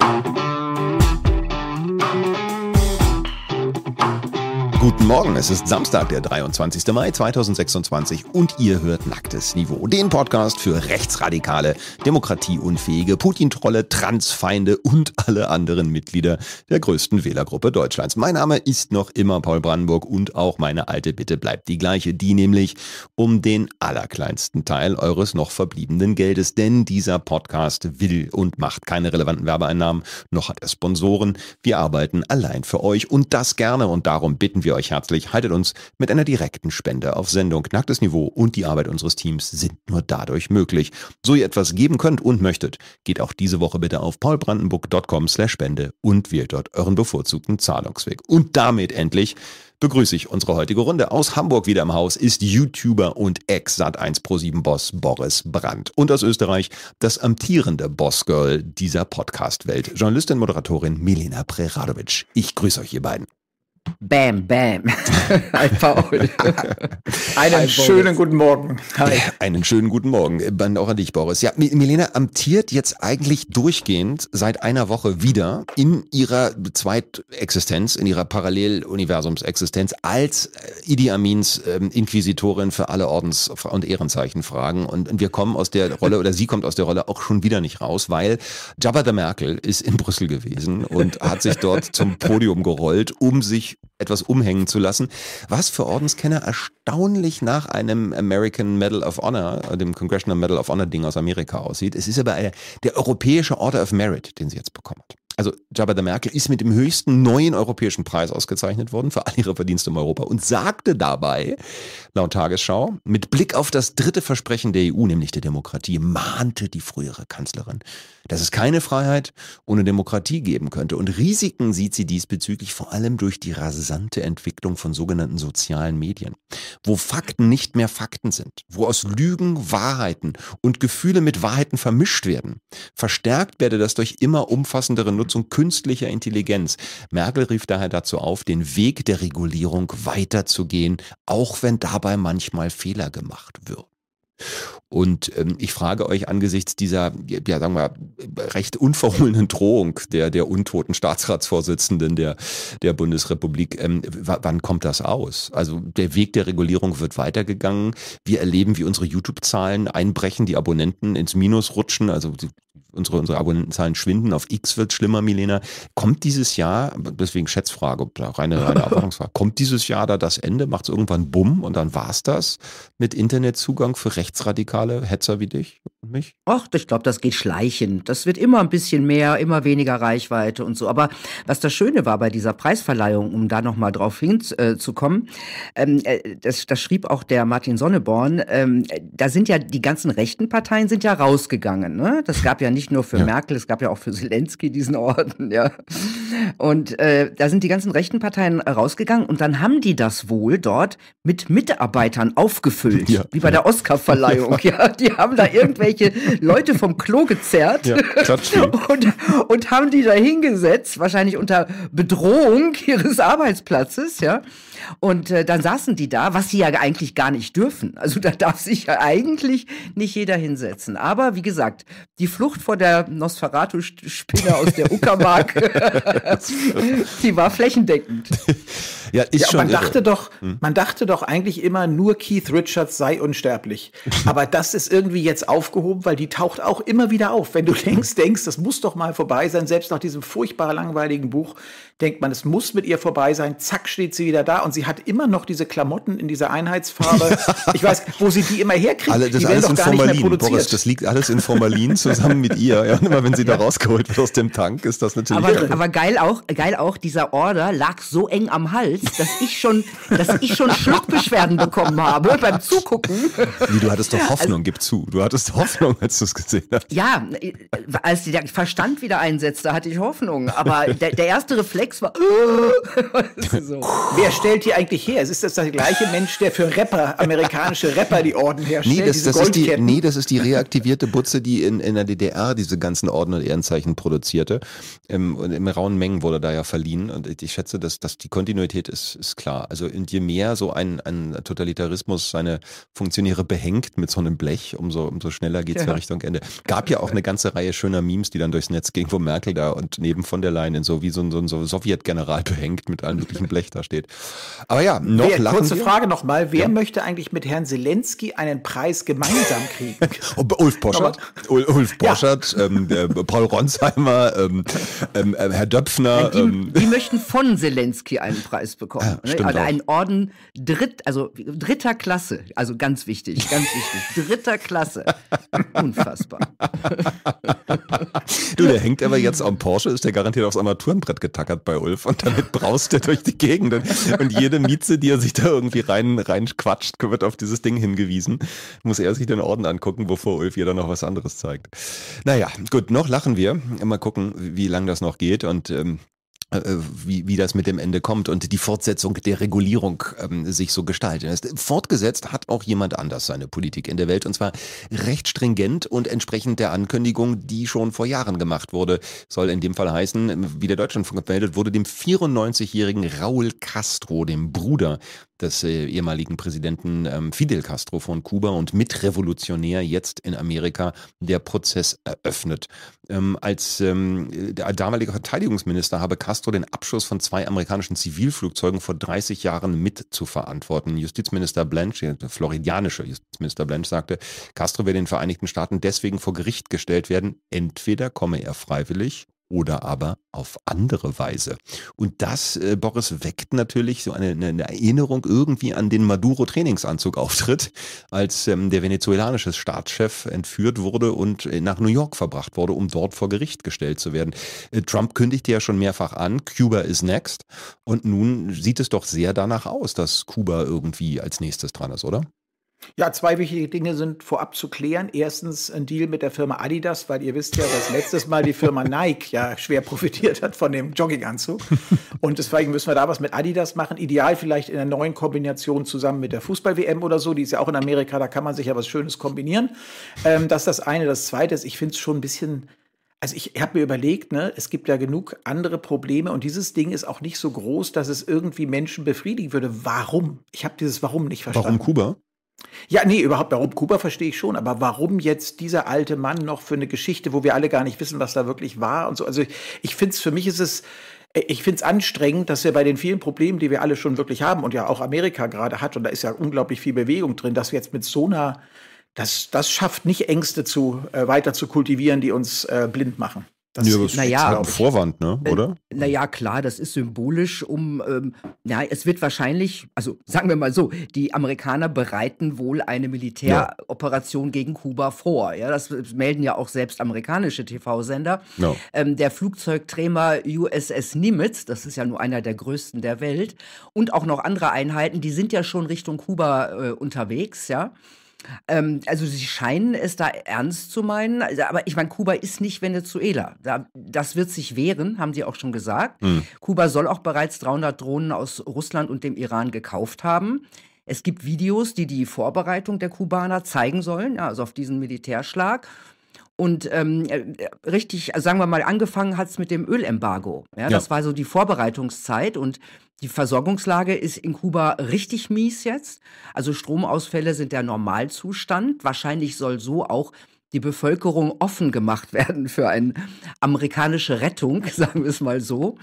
Guten Morgen, es ist Samstag, der 23. Mai 2026 und ihr hört Nacktes Niveau, den Podcast für rechtsradikale, demokratieunfähige, Putin-Trolle, Transfeinde und alle anderen Mitglieder der größten Wählergruppe Deutschlands. Mein Name ist noch immer Paul Brandenburg und auch meine alte Bitte bleibt die gleiche, die nämlich um den allerkleinsten Teil eures noch verbliebenen Geldes, denn dieser Podcast will und macht keine relevanten Werbeeinnahmen, noch hat er Sponsoren. Wir arbeiten allein für euch und das gerne und darum bitten wir euch herzlich, haltet uns mit einer direkten Spende auf Sendung. Nacktes Niveau und die Arbeit unseres Teams sind nur dadurch möglich. So ihr etwas geben könnt und möchtet, geht auch diese Woche bitte auf paulbrandenburg.com/spende und wählt dort euren bevorzugten Zahlungsweg. Und damit endlich begrüße ich unsere heutige Runde. Aus Hamburg wieder im Haus ist YouTuber und Ex-Sat.1 ProSieben-Boss Boris Brandt. Und aus Österreich das amtierende Bossgirl dieser Podcast-Welt, Journalistin, Moderatorin Milena Preradovic. Ich grüße euch, ihr beiden. Bam, bam. Hi, Paul. Einen schönen guten Morgen. Hi. Einen schönen guten Morgen. Auch an dich, Boris. Ja, Milena amtiert jetzt eigentlich durchgehend seit einer Woche wieder in ihrer Zweitexistenz, in ihrer Paralleluniversumsexistenz als Idi Amins Inquisitorin für alle Ordens- und Ehrenzeichenfragen. Und wir kommen aus der Rolle, oder sie kommt aus der Rolle auch schon wieder nicht raus, weil Jabba the Merkel ist in Brüssel gewesen und hat sich dort zum Podium gerollt, um sich etwas umhängen zu lassen, was für Ordenskenner erstaunlich nach einem American Medal of Honor, dem Congressional Medal of Honor Ding aus Amerika aussieht. Es ist aber der Europäische Order of Merit, den sie jetzt bekommen hat. Also Jabba the Merkel ist mit dem höchsten neuen europäischen Preis ausgezeichnet worden für all ihre Verdienste in Europa und sagte dabei, laut Tagesschau, mit Blick auf das dritte Versprechen der EU, nämlich der Demokratie, mahnte die frühere Kanzlerin, dass es keine Freiheit ohne Demokratie geben könnte. Und Risiken sieht sie diesbezüglich vor allem durch die rasante Entwicklung von sogenannten sozialen Medien, wo Fakten nicht mehr Fakten sind, wo aus Lügen Wahrheiten und Gefühle mit Wahrheiten vermischt werden. Verstärkt werde das durch immer umfassendere Nutzung künstlicher Intelligenz. Merkel rief daher dazu auf, den Weg der Regulierung weiterzugehen, auch wenn dabei manchmal Fehler gemacht wird. Und ich frage euch angesichts dieser, ja sagen wir, recht unverhohlenen Drohung der untoten Staatsratsvorsitzenden der Bundesrepublik, wann kommt das aus? Also der Weg der Regulierung wird weitergegangen. Wir erleben, wie unsere YouTube-Zahlen einbrechen, die Abonnenten ins Minus rutschen, also unsere Abonnentenzahlen schwinden, auf X wird schlimmer, Milena. Kommt dieses Jahr, deswegen Schätzfrage, reine Erwartungsfrage, kommt dieses Jahr da das Ende, macht es irgendwann Bumm und dann war's das mit Internetzugang für rechtsradikale Hetzer wie dich und mich? Ach, ich glaube, das geht schleichend. Das wird immer ein bisschen mehr, immer weniger Reichweite und so. Aber was das Schöne war bei dieser Preisverleihung, um da nochmal drauf hinzukommen, das schrieb auch der Martin Sonneborn, da sind ja die ganzen rechten Parteien sind ja rausgegangen. Ne? Das gab ja nicht nur für Merkel, es gab ja auch für Zelensky diesen Orden. Ja. Und da sind die ganzen rechten Parteien rausgegangen und dann haben die das wohl dort mit Mitarbeitern aufgefüllt, wie bei der Oscarverleihung. Ja, die haben da irgendwelche Leute vom Klo gezerrt und haben die da hingesetzt, wahrscheinlich unter Bedrohung ihres Arbeitsplatzes, ja. Und dann saßen die da, was sie ja eigentlich gar nicht dürfen. Also da darf sich ja eigentlich nicht jeder hinsetzen. Aber wie gesagt, die Flucht vor der Nosferatu-Spinne aus der Uckermark, die war flächendeckend. Ja, ist schon man dachte doch eigentlich immer, nur Keith Richards sei unsterblich. Aber das ist irgendwie jetzt aufgehoben, weil die taucht auch immer wieder auf. Wenn du denkst, das muss doch mal vorbei sein, selbst nach diesem furchtbar langweiligen Buch, denkt man, es muss mit ihr vorbei sein, zack, steht sie wieder da und sie hat immer noch diese Klamotten in dieser Einheitsfarbe. Ich weiß, wo sie die immer herkriegt, das die werden doch in gar nicht mehr Formalin, produziert. Boris, das liegt alles in Formalin zusammen mit ihr. Ja, und immer wenn sie da rausgeholt wird aus dem Tank, ist das natürlich... Aber geil auch, dieser Order lag so eng am Hals, dass ich schon Schluckbeschwerden bekommen habe beim Zugucken. Wie, du hattest doch Hoffnung, gib zu. Du hattest Hoffnung, als du es gesehen hast. Ja, als der Verstand wieder einsetzte, hatte ich Hoffnung. Aber der erste Reflex war... so. Wer stellt die eigentlich her? Ist das der gleiche Mensch, der für amerikanische Rapper die Orden herstellt? Das ist die reaktivierte Butze, die in der DDR diese ganzen Orden und Ehrenzeichen produzierte. Im rauen Mengen wurde da ja verliehen und ich schätze, dass die Kontinuität ist klar. Also je mehr so ein Totalitarismus seine Funktionäre behängt mit so einem Blech, umso schneller geht's ja Richtung Ende. Gab ja auch eine ganze Reihe schöner Memes, die dann durchs Netz gingen, wo Merkel da und neben von der Leyen so wie so ein Sowjetgeneral behängt mit allem möglichen Blech da steht. Aber ja, kurze Frage nochmal, wer möchte eigentlich mit Herrn Zelensky einen Preis gemeinsam kriegen? Ulf Poschert, Paul Ronsheimer, Herr Döpfner. Die möchten von Zelensky einen Preis bekommen. Ja, Also einen Orden dritter Klasse. Also ganz wichtig. Dritter Klasse. Unfassbar. Du, der hängt aber jetzt am Porsche, ist der garantiert aufs Armaturenbrett getackert bei Ulf und damit braust er durch die Gegend. Und jede Mieze, die er sich da irgendwie reinquatscht, wird auf dieses Ding hingewiesen. Muss er sich den Orden angucken, bevor Ulf ihr dann noch was anderes zeigt. Naja, gut, noch lachen wir. Mal gucken, wie lange das noch geht und wie das mit dem Ende kommt und die Fortsetzung der Regulierung sich so gestaltet. Fortgesetzt hat auch jemand anders seine Politik in der Welt und zwar recht stringent und entsprechend der Ankündigung, die schon vor Jahren gemacht wurde, soll in dem Fall heißen, wie der Deutschlandfunk meldet, wurde dem 94-jährigen Raúl Castro, dem Bruder des ehemaligen Präsidenten Fidel Castro von Kuba und Mitrevolutionär jetzt in Amerika, der Prozess eröffnet. Als der damalige Verteidigungsminister habe Castro den Abschuss von 2 amerikanischen Zivilflugzeugen vor 30 Jahren mit zu verantworten. Justizminister Blanche, der floridianische Justizminister Blanche, sagte, Castro werde in den Vereinigten Staaten deswegen vor Gericht gestellt werden. Entweder komme er freiwillig oder aber auf andere Weise. Und das, Boris, weckt natürlich so eine Erinnerung irgendwie an den Maduro-Trainingsanzug-Auftritt, als der venezuelanische Staatschef entführt wurde und nach New York verbracht wurde, um dort vor Gericht gestellt zu werden. Trump kündigte ja schon mehrfach an, Cuba is next. Und nun sieht es doch sehr danach aus, dass Kuba irgendwie als nächstes dran ist, oder? Ja, 2 wichtige Dinge sind vorab zu klären. Erstens ein Deal mit der Firma Adidas, weil ihr wisst ja, dass letztes Mal die Firma Nike ja schwer profitiert hat von dem Jogginganzug. Und deswegen müssen wir da was mit Adidas machen. Ideal vielleicht in einer neuen Kombination zusammen mit der Fußball-WM oder so. Die ist ja auch in Amerika, da kann man sich ja was Schönes kombinieren. Das ist das eine. Das zweite ist, ich finde es schon ein bisschen... Also ich habe mir überlegt, ne, es gibt ja genug andere Probleme und dieses Ding ist auch nicht so groß, dass es irgendwie Menschen befriedigen würde. Warum? Ich habe dieses Warum nicht verstanden. Warum Kuba? Ja, nee, überhaupt, warum Kuba verstehe ich schon, aber warum jetzt dieser alte Mann noch für eine Geschichte, wo wir alle gar nicht wissen, was da wirklich war und so. Also ich finde es, für mich ist es, ich finde es anstrengend, dass wir bei den vielen Problemen, die wir alle schon wirklich haben und ja auch Amerika gerade hat, und da ist ja unglaublich viel Bewegung drin, dass wir jetzt mit so einer, das schafft nicht Ängste weiter zu kultivieren, die uns blind machen. Das ist ein Vorwand, ne? Oder? Naja, klar, das ist symbolisch, es wird wahrscheinlich, also sagen wir mal so, die Amerikaner bereiten wohl eine Militäroperation gegen Kuba vor. Ja, das melden ja auch selbst amerikanische TV-Sender. No. Der Flugzeugträger USS Nimitz, das ist ja nur einer der größten der Welt, und auch noch andere Einheiten, die sind ja schon Richtung Kuba unterwegs, ja. Also sie scheinen es da ernst zu meinen, aber ich meine, Kuba ist nicht Venezuela. Das wird sich wehren, haben sie auch schon gesagt. Kuba soll auch bereits 300 Drohnen aus Russland und dem Iran gekauft haben. Es gibt Videos, die die Vorbereitung der Kubaner zeigen sollen, ja, also auf diesen Militärschlag. Und richtig, sagen wir mal, angefangen hat es mit dem Ölembargo. Ja, das war so die Vorbereitungszeit und die Versorgungslage ist in Kuba richtig mies jetzt. Also Stromausfälle sind der Normalzustand. Wahrscheinlich soll so auch die Bevölkerung offen gemacht werden für eine amerikanische Rettung, sagen wir es mal so.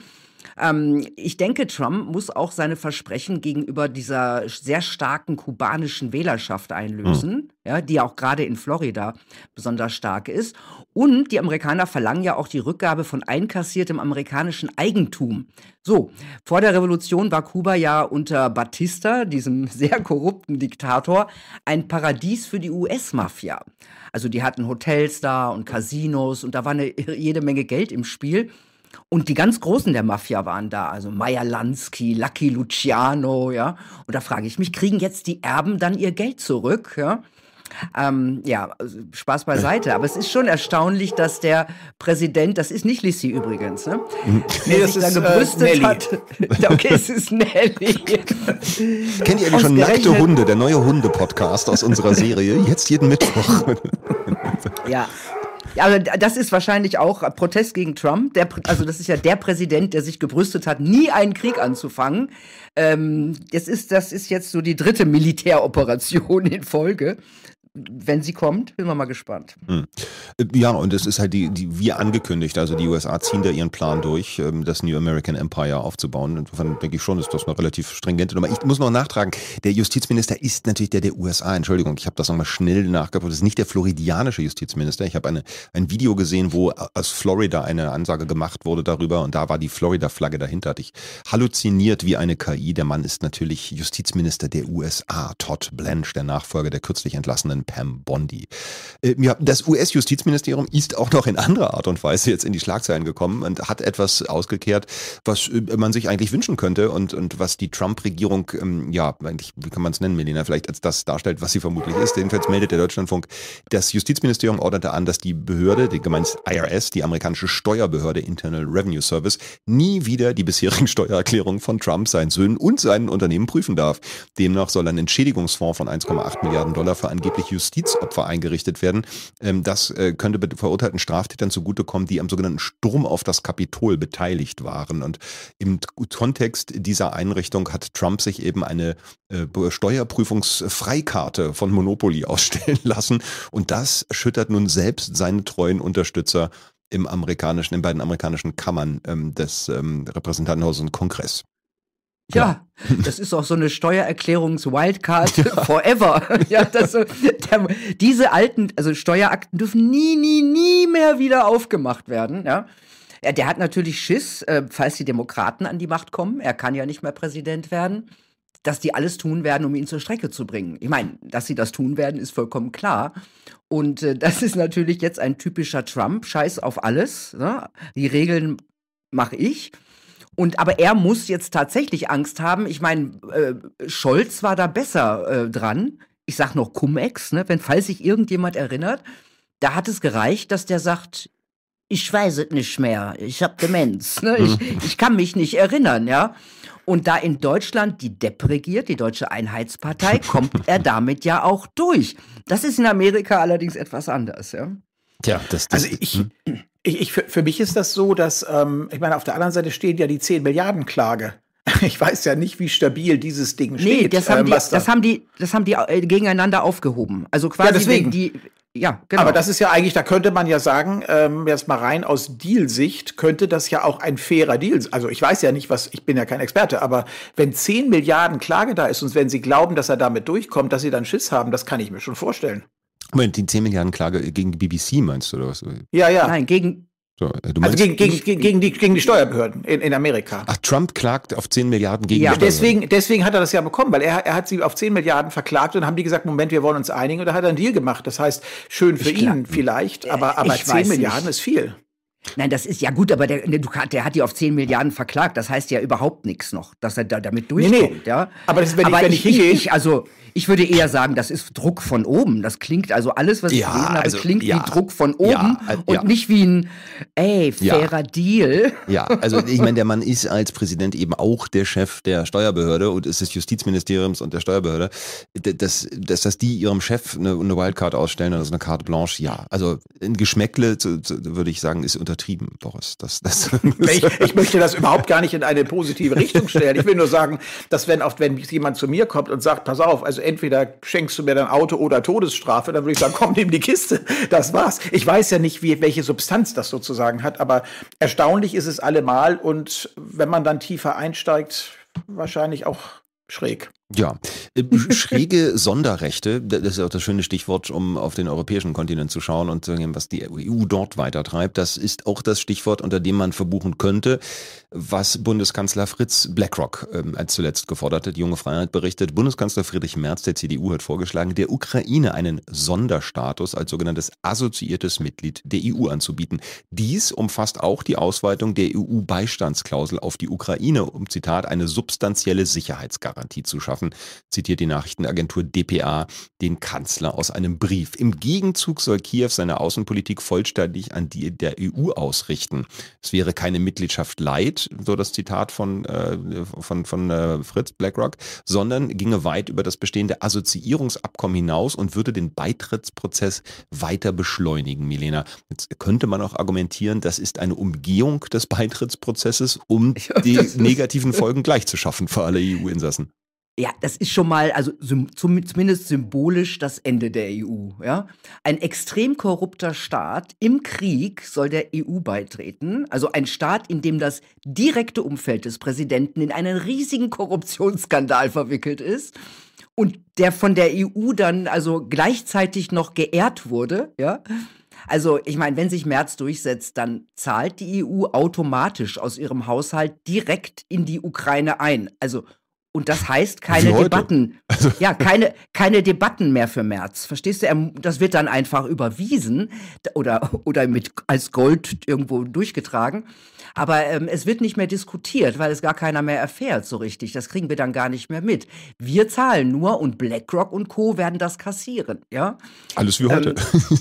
Ich denke, Trump muss auch seine Versprechen gegenüber dieser sehr starken kubanischen Wählerschaft einlösen, ja, die auch gerade in Florida besonders stark ist. Und die Amerikaner verlangen ja auch die Rückgabe von einkassiertem amerikanischen Eigentum. So, vor der Revolution war Kuba ja unter Batista, diesem sehr korrupten Diktator, ein Paradies für die US-Mafia. Also die hatten Hotels da und Casinos und da war jede Menge Geld im Spiel. Und die ganz Großen der Mafia waren da, also Meyer Lansky, Lucky Luciano, ja. Und da frage ich mich, kriegen jetzt die Erben dann ihr Geld zurück, ja? Also Spaß beiseite, aber es ist schon erstaunlich, dass der Präsident, das ist nicht Lissi übrigens, ne? Nee, das ist Nelly. Okay, es ist Nelly. Kennt ihr eigentlich schon Nackte Hunde, der neue Hunde-Podcast aus unserer Serie, jetzt jeden Mittwoch? Ja. Ja, aber das ist wahrscheinlich auch Protest gegen Trump. Also das ist ja der Präsident, der sich gebrüstet hat, nie einen Krieg anzufangen. Das ist jetzt so die 3. Militäroperation in Folge. Wenn sie kommt, bin wir mal gespannt. Ja, und es ist halt wie angekündigt, also die USA ziehen da ihren Plan durch, das New American Empire aufzubauen. Insofern denke ich schon, ist das eine relativ stringente Nummer. Ich muss noch nachtragen, der Justizminister ist natürlich der USA. Entschuldigung, ich habe das nochmal schnell nachgeguckt. Das ist nicht der floridianische Justizminister. Ich habe ein Video gesehen, wo aus Florida eine Ansage gemacht wurde darüber und da war die Florida-Flagge dahinter. Hatte ich halluziniert wie eine KI. Der Mann ist natürlich Justizminister der USA, Todd Blanche, der Nachfolger der kürzlich entlassenen Pam Bondi. Ja, das US-Justizministerium ist auch noch in anderer Art und Weise jetzt in die Schlagzeilen gekommen und hat etwas ausgekehrt, was man sich eigentlich wünschen könnte und was die Trump-Regierung, ja, eigentlich, wie kann man es nennen, Melina, vielleicht als das darstellt, was sie vermutlich ist. Jedenfalls meldet der Deutschlandfunk, das Justizministerium ordnete an, dass die Behörde, die gemeint IRS, die amerikanische Steuerbehörde Internal Revenue Service, nie wieder die bisherigen Steuererklärungen von Trump, seinen Söhnen und seinen Unternehmen prüfen darf. Demnach soll ein Entschädigungsfonds von 1,8 Milliarden Dollar für angeblich Justizopfer eingerichtet werden. Das könnte verurteilten Straftätern zugutekommen, die am sogenannten Sturm auf das Kapitol beteiligt waren. Und im Kontext dieser Einrichtung hat Trump sich eben eine Steuerprüfungsfreikarte von Monopoly ausstellen lassen. Und das schüttert nun selbst seine treuen Unterstützer in beiden amerikanischen Kammern des Repräsentantenhauses und Kongress. Ja, das ist auch so eine Steuererklärungs-Wildcard forever. Ja, diese alten, also Steuerakten dürfen nie mehr wieder aufgemacht werden. Ja, der hat natürlich Schiss, falls die Demokraten an die Macht kommen. Er kann ja nicht mehr Präsident werden, dass die alles tun werden, um ihn zur Strecke zu bringen. Ich meine, dass sie das tun werden, ist vollkommen klar. Und das ist natürlich jetzt ein typischer Trump, Scheiß auf alles. Ne? Die Regeln mache ich. Aber er muss jetzt tatsächlich Angst haben. Ich meine, Scholz war da besser dran. Ich sag noch Cum-Ex, ne? Falls sich irgendjemand erinnert. Da hat es gereicht, dass der sagt, ich weiß es nicht mehr, ich habe Demenz. Ne? Ich kann mich nicht erinnern, ja. Und da in Deutschland die DEP regiert, die Deutsche Einheitspartei, kommt er damit ja auch durch. Das ist in Amerika allerdings etwas anders, ja. Tja, also für mich ist das so, dass, ich meine, auf der anderen Seite steht ja die 10 Milliarden Klage. Ich weiß ja nicht, wie stabil dieses Ding steht. Nee, das haben die gegeneinander aufgehoben. Also quasi ja, deswegen. Ja, genau. Aber das ist ja eigentlich, da könnte man ja sagen, jetzt mal rein aus Deal-Sicht, könnte das ja auch ein fairer Deal sein. Also ich weiß ja nicht, ich bin ja kein Experte, aber wenn 10 Milliarden Klage da ist und wenn Sie glauben, dass er damit durchkommt, dass Sie dann Schiss haben, das kann ich mir schon vorstellen. Moment, die 10 Milliarden Klage gegen die BBC meinst du oder was? Ja. Nein, gegen gegen die Steuerbehörden in Amerika. Ach, Trump klagt auf 10 Milliarden gegen die Steuerbehörden. Deswegen hat er das ja bekommen, weil er hat sie auf 10 Milliarden verklagt und haben die gesagt, Moment, wir wollen uns einigen und da hat er einen Deal gemacht. Das heißt, schön für ihn vielleicht, aber 10 Milliarden ist viel. Nein, das ist ja gut, aber der hat die auf 10 Milliarden verklagt. Das heißt ja überhaupt nichts noch, dass er damit durchkommt. Nee. Ja? Aber wenn ich hingehe. Ich würde eher sagen, das ist Druck von oben. Das klingt, also alles, was ich gelesen habe, klingt wie Druck von oben und nicht wie ein, fairer Deal. Ja, also ich meine, der Mann ist als Präsident eben auch der Chef der Steuerbehörde und ist des Justizministeriums und der Steuerbehörde. Dass die ihrem Chef eine Wildcard ausstellen, also eine Carte Blanche, ja. Also ein Geschmäckle, würde ich sagen, ist untertrieben, Boris. Ich möchte das überhaupt gar nicht in eine positive Richtung stellen. Ich will nur sagen, dass wenn jemand zu mir kommt und sagt, pass auf, also entweder schenkst du mir dein Auto oder Todesstrafe, dann würde ich sagen, komm, nimm die Kiste, das war's. Ich weiß ja nicht, welche Substanz das sozusagen hat, aber erstaunlich ist es allemal und wenn man dann tiefer einsteigt, wahrscheinlich auch schräg. Ja, schräge Sonderrechte, das ist auch das schöne Stichwort, um auf den europäischen Kontinent zu schauen und zu sehen, was die EU dort weitertreibt. Das ist auch das Stichwort, unter dem man verbuchen könnte, was Bundeskanzler Fritz BlackRock als zuletzt gefordert hat. Die Junge Freiheit berichtet, Bundeskanzler Friedrich Merz der CDU hat vorgeschlagen, der Ukraine einen Sonderstatus als sogenanntes assoziiertes Mitglied der EU anzubieten. Dies umfasst auch die Ausweitung der EU-Beistandsklausel auf die Ukraine, um, Zitat, eine substanzielle Sicherheitsgarantie zu schaffen. schaffen, zitiert die Nachrichtenagentur dpa den Kanzler aus einem Brief. Im Gegenzug soll Kiew seine Außenpolitik vollständig an die der EU ausrichten. Es wäre keine Mitgliedschaft light, so das Zitat von Fritz BlackRock, sondern ginge weit über das bestehende Assoziierungsabkommen hinaus und würde den Beitrittsprozess weiter beschleunigen, Milena. Jetzt könnte man auch argumentieren, das ist eine Umgehung des Beitrittsprozesses, um die negativen Folgen gleich zu schaffen für alle EU-Insassen. Ja, das ist schon mal, also zumindest symbolisch das Ende der EU. Ja? Ein extrem korrupter Staat im Krieg soll der EU beitreten. Also ein Staat, in dem das direkte Umfeld des Präsidenten in einen riesigen Korruptionsskandal verwickelt ist. Und der von der EU dann also gleichzeitig noch geehrt wurde. Ja? Also ich meine, wenn sich Merz durchsetzt, dann zahlt die EU automatisch aus ihrem Haushalt direkt in die Ukraine ein. Also und das heißt keine Debatten. Ja, keine Debatten mehr für Merz. Verstehst du? Das wird dann einfach überwiesen oder als Gold irgendwo durchgetragen. Aber es wird nicht mehr diskutiert, weil es gar keiner mehr erfährt so richtig. Das kriegen wir dann gar nicht mehr mit. Wir zahlen nur und BlackRock und Co. werden das kassieren. Ja? Alles wie heute.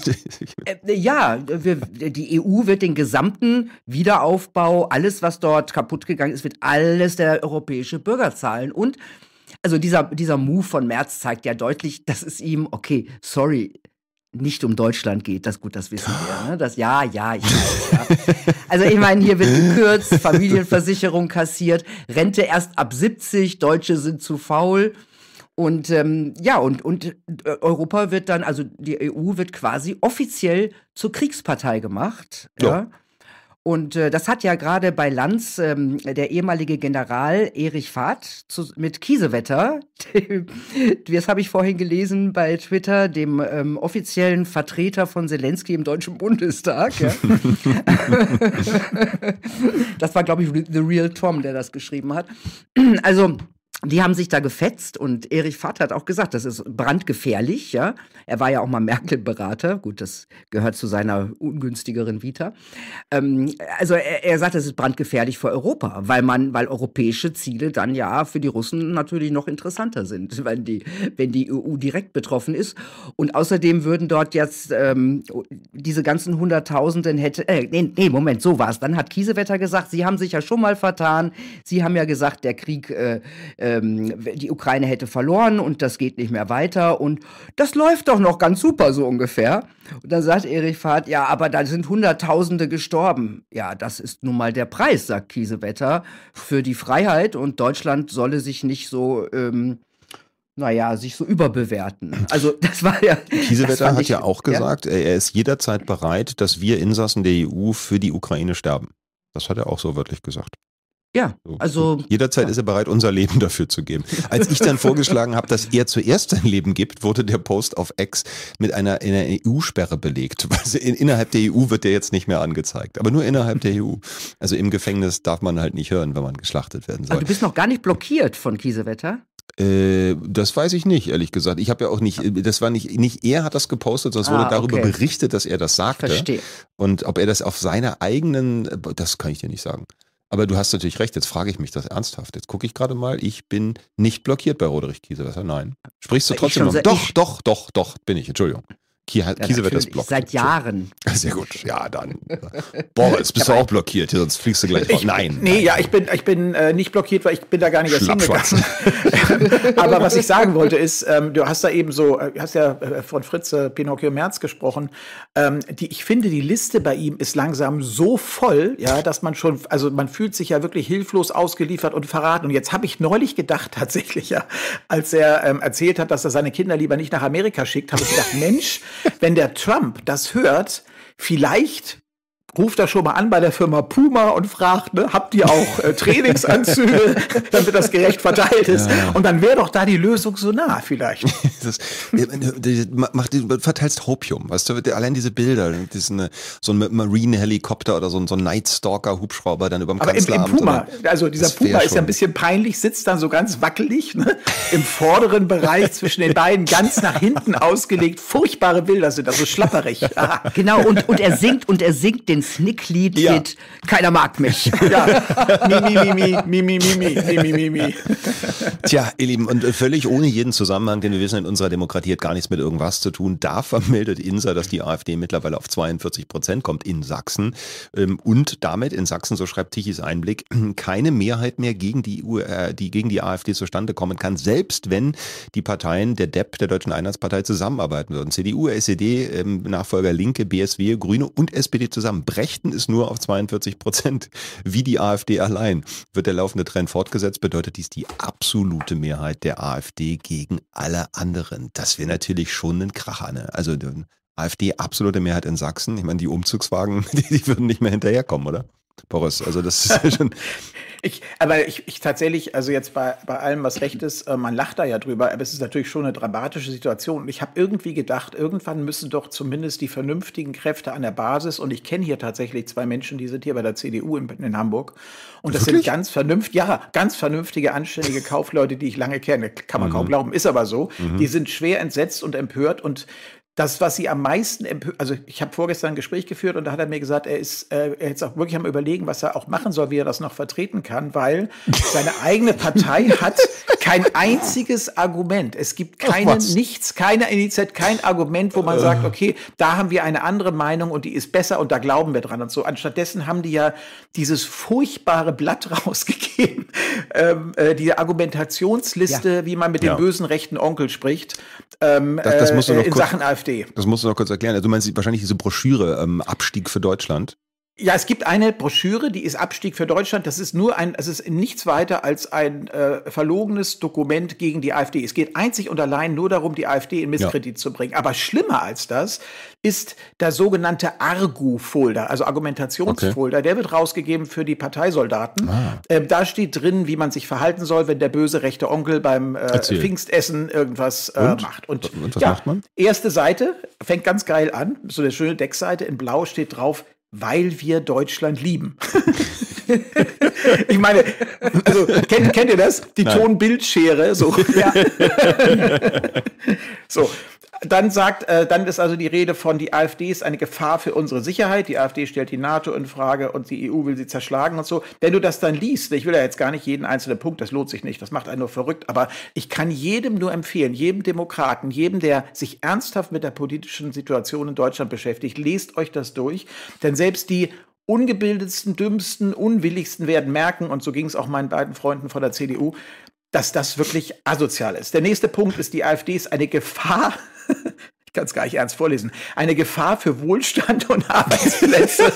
Ja, die EU wird den gesamten Wiederaufbau, alles, was dort kaputt gegangen ist, wird alles der europäische Bürger zahlen. Und also dieser Move von Merz zeigt ja deutlich, dass es ihm, okay, sorry, nicht um Deutschland geht. Das wissen wir. Ne? Ich weiß, ja. Also ich meine, hier wird gekürzt, Familienversicherung kassiert, Rente erst ab 70, Deutsche sind zu faul. Und Europa wird dann, also die EU wird quasi offiziell zur Kriegspartei gemacht. Ja. Und das hat ja gerade bei Lanz der ehemalige General Erich Vath mit Kiesewetter, das habe ich vorhin gelesen bei Twitter, dem offiziellen Vertreter von Zelensky im Deutschen Bundestag. Ja. Das war, glaube ich, The Real Tom, der das geschrieben hat. Also die haben sich da gefetzt und Erich Vath hat auch gesagt, das ist brandgefährlich, ja. Er war ja auch mal Merkel-Berater. Gut, das gehört zu seiner ungünstigeren Vita. Also er sagt, das ist brandgefährlich für Europa, weil europäische Ziele dann ja für die Russen natürlich noch interessanter sind, wenn die EU direkt betroffen ist. Und außerdem würden dort jetzt diese ganzen Hunderttausenden Moment, so war es. Dann hat Kiesewetter gesagt, Sie haben sich ja schon mal vertan. Sie haben ja gesagt, der Krieg die Ukraine hätte verloren und das geht nicht mehr weiter und das läuft doch noch ganz super, so ungefähr. Und dann sagt Erich Vath, ja, aber da sind Hunderttausende gestorben. Ja, das ist nun mal der Preis, sagt Kiesewetter, für die Freiheit und Deutschland solle sich nicht so sich so überbewerten. Also das war ja... Kiesewetter hat ja auch gesagt, er ist jederzeit bereit, dass wir Insassen der EU für die Ukraine sterben. Das hat er auch so wörtlich gesagt. Ja, also... Jederzeit ist er bereit, unser Leben dafür zu geben. Als ich dann vorgeschlagen habe, dass er zuerst sein Leben gibt, wurde der Post auf X mit einer EU-Sperre belegt. Also innerhalb der EU wird der jetzt nicht mehr angezeigt, aber nur innerhalb der EU. Also im Gefängnis darf man halt nicht hören, wenn man geschlachtet werden soll. Aber du bist noch gar nicht blockiert von Kiesewetter? Das weiß ich nicht, ehrlich gesagt. Ich habe ja auch nicht, das war nicht er hat das gepostet, sondern es wurde darüber berichtet, dass er das sagte. Verstehe. Und ob er das auf seiner eigenen, das kann ich dir nicht sagen. Aber du hast natürlich recht, jetzt frage ich mich das ernsthaft. Jetzt gucke ich gerade mal, ich bin nicht blockiert bei Roderich Kiesewetter, nein. Sprichst du trotzdem noch? Doch, bin ich, Entschuldigung. Kiesewetter ist blockiert. Seit Jahren. Sehr gut, ja dann. Boris, bist du auch blockiert, sonst fliegst du gleich raus. Nein. Nee, ja, ich bin nicht blockiert, weil ich bin da gar nicht erst hingegangen. Aber was ich sagen wollte ist, du hast da eben hast ja von Fritz Pinocchio Merz gesprochen. Ich finde, die Liste bei ihm ist langsam so voll, ja, dass man man fühlt sich ja wirklich hilflos ausgeliefert und verraten. Und jetzt habe ich neulich gedacht, tatsächlich, ja, als er erzählt hat, dass er seine Kinder lieber nicht nach Amerika schickt, habe ich gedacht, Mensch, wenn der Trump das hört, vielleicht ruft er schon mal an bei der Firma Puma und fragt, ne, habt ihr auch Trainingsanzüge, damit das gerecht verteilt ist? Ja. Und dann wäre doch da die Lösung so nah vielleicht. Verteilst Hopium, weißt du, allein diese Bilder, so ein Marine-Helikopter oder so ein Night Stalker-Hubschrauber dann über dem Kanzleramt. Aber im Puma, also dieser Puma ist ja ein bisschen peinlich, sitzt dann so ganz wackelig, ne, im vorderen Bereich zwischen den beiden, ganz nach hinten ausgelegt, furchtbare Bilder sind das, so schlapperig. Genau, und er singt den den Snicklied-Hit Keiner mag mich. Ja, mi. Tja, ihr Lieben, und völlig ohne jeden Zusammenhang, denn wir wissen, in unserer Demokratie hat gar nichts mit irgendwas zu tun. Da vermeldet INSA, dass die AfD mittlerweile auf 42% kommt in Sachsen und damit in Sachsen, so schreibt Tichys Einblick, keine Mehrheit mehr gegen die gegen die AfD zustande kommen kann, selbst wenn die Parteien der DEP, der Deutschen Einheitspartei, zusammenarbeiten würden. CDU, SED, Nachfolger Linke, BSW, Grüne und SPD zusammen brächten es nur auf 42%, wie die AfD allein. Wird der laufende Trend fortgesetzt, bedeutet dies die absolute Mehrheit der AfD gegen alle anderen. Das wäre natürlich schon ein Kracher, ne? Also AfD absolute Mehrheit in Sachsen. Ich meine, die Umzugswagen, die würden nicht mehr hinterherkommen, oder? Boris, also das ist ja schon... Ich tatsächlich, also jetzt bei allem, was recht ist, man lacht da ja drüber, aber es ist natürlich schon eine dramatische Situation. Und ich habe irgendwie gedacht, irgendwann müssen doch zumindest die vernünftigen Kräfte an der Basis, und ich kenne hier tatsächlich 2 Menschen, die sind hier bei der CDU in Hamburg. Und das Wirklich? sind ganz vernünftige, anständige Kaufleute, die ich lange kenne. Kann man kaum glauben, ist aber so. Die sind schwer entsetzt und empört und das, was sie am meisten also ich habe vorgestern ein Gespräch geführt und da hat er mir gesagt, er ist jetzt auch wirklich am Überlegen, was er auch machen soll, wie er das noch vertreten kann, weil seine eigene Partei hat kein einziges Argument. Es gibt keine Initiative, kein Argument, wo man sagt, okay, da haben wir eine andere Meinung und die ist besser und da glauben wir dran und so. Anstattdessen haben die ja dieses furchtbare Blatt rausgegeben, die Argumentationsliste, wie man mit dem bösen rechten Onkel spricht, das musst du noch in kurz, Sachen AfD. Das musst du noch kurz erklären. Also du meinst wahrscheinlich diese Broschüre Abstieg für Deutschland? Ja, es gibt eine Broschüre, die ist Abstieg für Deutschland. Das ist es ist nichts weiter als ein verlogenes Dokument gegen die AfD. Es geht einzig und allein nur darum, die AfD in Misskredit zu bringen. Aber schlimmer als das ist der sogenannte Argu-Folder, also Argumentationsfolder. Okay. Der wird rausgegeben für die Parteisoldaten. Da steht drin, wie man sich verhalten soll, wenn der böse rechte Onkel beim Pfingstessen irgendwas macht. Und was macht man? Erste Seite, fängt ganz geil an, so eine schöne Deckseite, in Blau steht drauf, weil wir Deutschland lieben. Ich meine, also kennt ihr das? Die Ton-Bild-Schere. So. Ja. So. Dann ist also die Rede von, die AfD ist eine Gefahr für unsere Sicherheit. Die AfD stellt die NATO in Frage und die EU will sie zerschlagen und so. Wenn du das dann liest, ich will ja jetzt gar nicht jeden einzelnen Punkt, das lohnt sich nicht, das macht einen nur verrückt, aber ich kann jedem nur empfehlen, jedem Demokraten, jedem, der sich ernsthaft mit der politischen Situation in Deutschland beschäftigt, lest euch das durch, denn selbst die ungebildetsten, dümmsten, unwilligsten werden merken, und so ging es auch meinen beiden Freunden von der CDU, dass das wirklich asozial ist. Der nächste Punkt ist, die AfD ist eine Gefahr, ich kann es gar nicht ernst vorlesen, eine Gefahr für Wohlstand und Arbeitsplätze.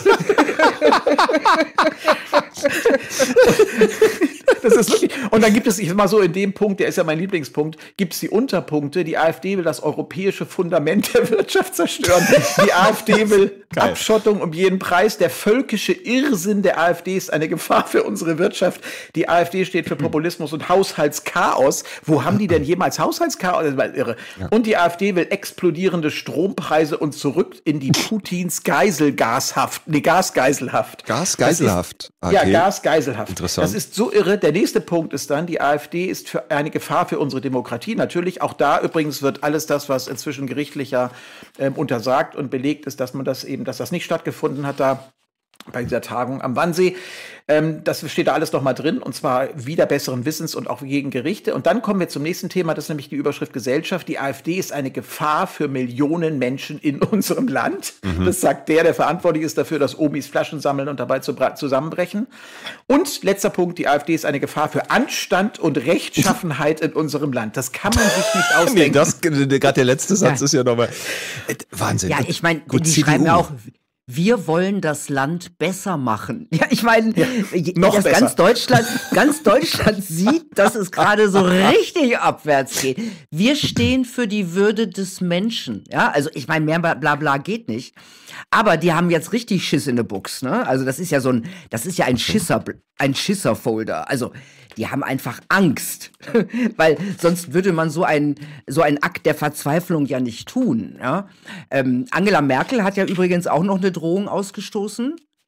Das ist wirklich, und dann gibt es, ich sag mal so, in dem Punkt, der ist ja mein Lieblingspunkt, gibt es die Unterpunkte. Die AfD will das europäische Fundament der Wirtschaft zerstören. Die AfD will Abschottung um jeden Preis. Der völkische Irrsinn der AfD ist eine Gefahr für unsere Wirtschaft. Die AfD steht für Populismus und Haushaltschaos. Wo haben die denn jemals Haushaltschaos? Das ist mal irre. Ja. Und die AfD will explodierende Strompreise und zurück in die Putins Gasgeiselhaft. Gasgeiselhaft? Okay. Ja, Gasgeiselhaft. Interessant. Das ist so irre. Der nächste Punkt ist dann, die AfD ist für eine Gefahr für unsere Demokratie. Natürlich, auch da übrigens wird alles das, was inzwischen gerichtlicher untersagt und belegt ist, dass das nicht stattgefunden hat da bei dieser Tagung am Wannsee. Das steht da alles noch mal drin, und zwar wider besseren Wissens und auch gegen Gerichte. Und dann kommen wir zum nächsten Thema, das ist nämlich die Überschrift Gesellschaft. Die AfD ist eine Gefahr für Millionen Menschen in unserem Land. Das sagt der verantwortlich ist dafür, dass Omis Flaschen sammeln und dabei zusammenbrechen. Und letzter Punkt, die AfD ist eine Gefahr für Anstand und Rechtschaffenheit in unserem Land. Das kann man sich nicht ausdenken. Gerade der letzte Satz ist ja nochmal Wahnsinn. Ja, ich meine, die schreiben ja auch, wir wollen das Land besser machen. Ja, ich meine, ganz Deutschland sieht, dass es gerade so richtig abwärts geht. Wir stehen für die Würde des Menschen. Ja, also ich meine, mehr Blabla geht nicht. Aber die haben jetzt richtig Schiss in der Buchs, ne? Also das ist ja ein Schisser-Folder. Also die haben einfach Angst, weil sonst würde man so einen Akt der Verzweiflung ja nicht tun. Ja? Angela Merkel hat ja übrigens auch noch eine Drohung ausgestoßen.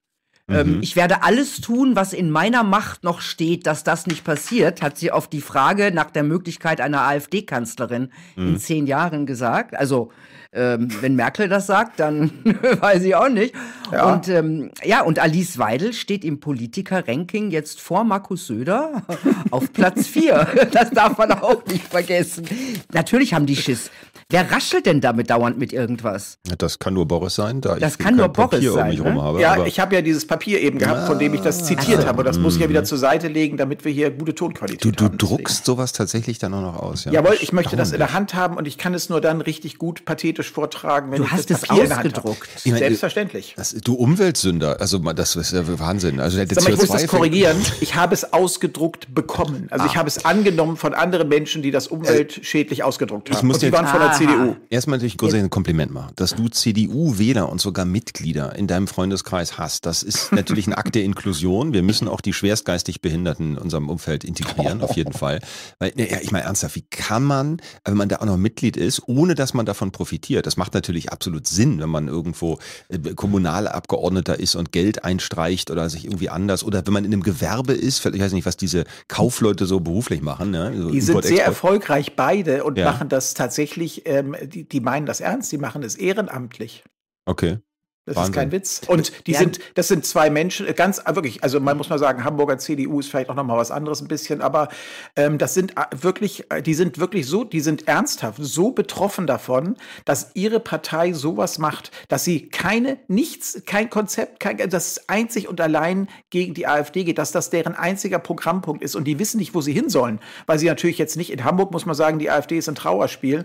Ich werde alles tun, was in meiner Macht noch steht, dass das nicht passiert, hat sie auf die Frage nach der Möglichkeit einer AfD-Kanzlerin in 10 Jahren gesagt. Also, wenn Merkel das sagt, dann weiß ich auch nicht. Ja. Und Alice Weidel steht im Politiker-Ranking jetzt vor Markus Söder auf Platz 4. Das darf man auch nicht vergessen. Natürlich haben die Schiss. Wer raschelt denn damit dauernd mit irgendwas? Das kann nur Boris sein, da Das ich kann nur Boris Papier um sein, mich ne? rum habe. Ja, aber ich habe ja dieses Papier eben gehabt, von dem ich das zitiert habe. Und das muss ich ja wieder zur Seite legen, damit wir hier gute Tonqualität du haben. druckst sowas tatsächlich dann auch noch aus, ja? Jawohl, ich möchte das in der Hand haben und ich kann es nur dann richtig gut pathetisch vortragen, wenn Du ich hast das es Papier in der Hand habe. ausgedruckt. Ich meine, Selbstverständlich. Du Umweltsünder, also das ist ja Wahnsinn. Also der Sag mal, ich muss das CO2-Effekt- korrigieren. Ich habe es ausgedruckt bekommen. Also ich habe es angenommen von anderen Menschen, die das umweltschädlich ausgedruckt haben. muss Und die jetzt- waren von der Aha. CDU. Erstmal natürlich groß ein Kompliment machen, dass du CDU-Wähler und sogar Mitglieder in deinem Freundeskreis hast. Das ist natürlich ein Akt der Inklusion. Wir müssen auch die schwerstgeistig Behinderten in unserem Umfeld integrieren, auf jeden Fall. Weil, ja, ich meine ernsthaft, wie kann man, wenn man da auch noch Mitglied ist, ohne dass man davon profitiert? Das macht natürlich absolut Sinn, wenn man irgendwo Kommunalabgeordneter ist und Geld einstreicht oder sich irgendwie anders, oder wenn man in einem Gewerbe ist, ich weiß nicht, was diese Kaufleute so beruflich machen. Ne? So Die sind Import, sehr Export. erfolgreich beide und Ja. machen das tatsächlich, die meinen das ernst, die machen es ehrenamtlich. Okay. Das Wahnsinn. ist kein Witz. Und Ja. das sind zwei Menschen, ganz wirklich, also man muss mal sagen, Hamburger CDU ist vielleicht auch noch mal was anderes ein bisschen, aber das sind wirklich, die sind ernsthaft so betroffen davon, dass ihre Partei sowas macht, dass sie kein Konzept, das einzig und allein gegen die AfD geht, dass das deren einziger Programmpunkt ist und die wissen nicht, wo sie hin sollen, weil sie natürlich jetzt nicht, in Hamburg muss man sagen, die AfD ist ein Trauerspiel,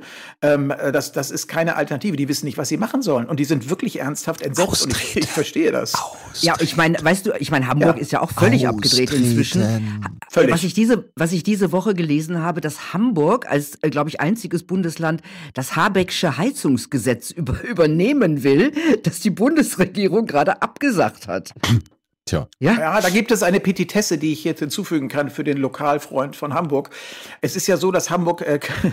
das ist keine Alternative, die wissen nicht, was sie machen sollen und die sind wirklich ernsthaft entsetzt und ich verstehe das. Ja, ich meine, weißt du, Hamburg Ja. ist ja auch völlig abgedreht inzwischen. Völlig. Was ich diese Woche gelesen habe, dass Hamburg als, glaube ich, einziges Bundesland das Habecksche Heizungsgesetz übernehmen will, das die Bundesregierung gerade abgesagt hat. Tja. Ja? Ja, da gibt es eine Petitesse, die ich jetzt hinzufügen kann für den Lokalfreund von Hamburg. Es ist ja so, dass Hamburg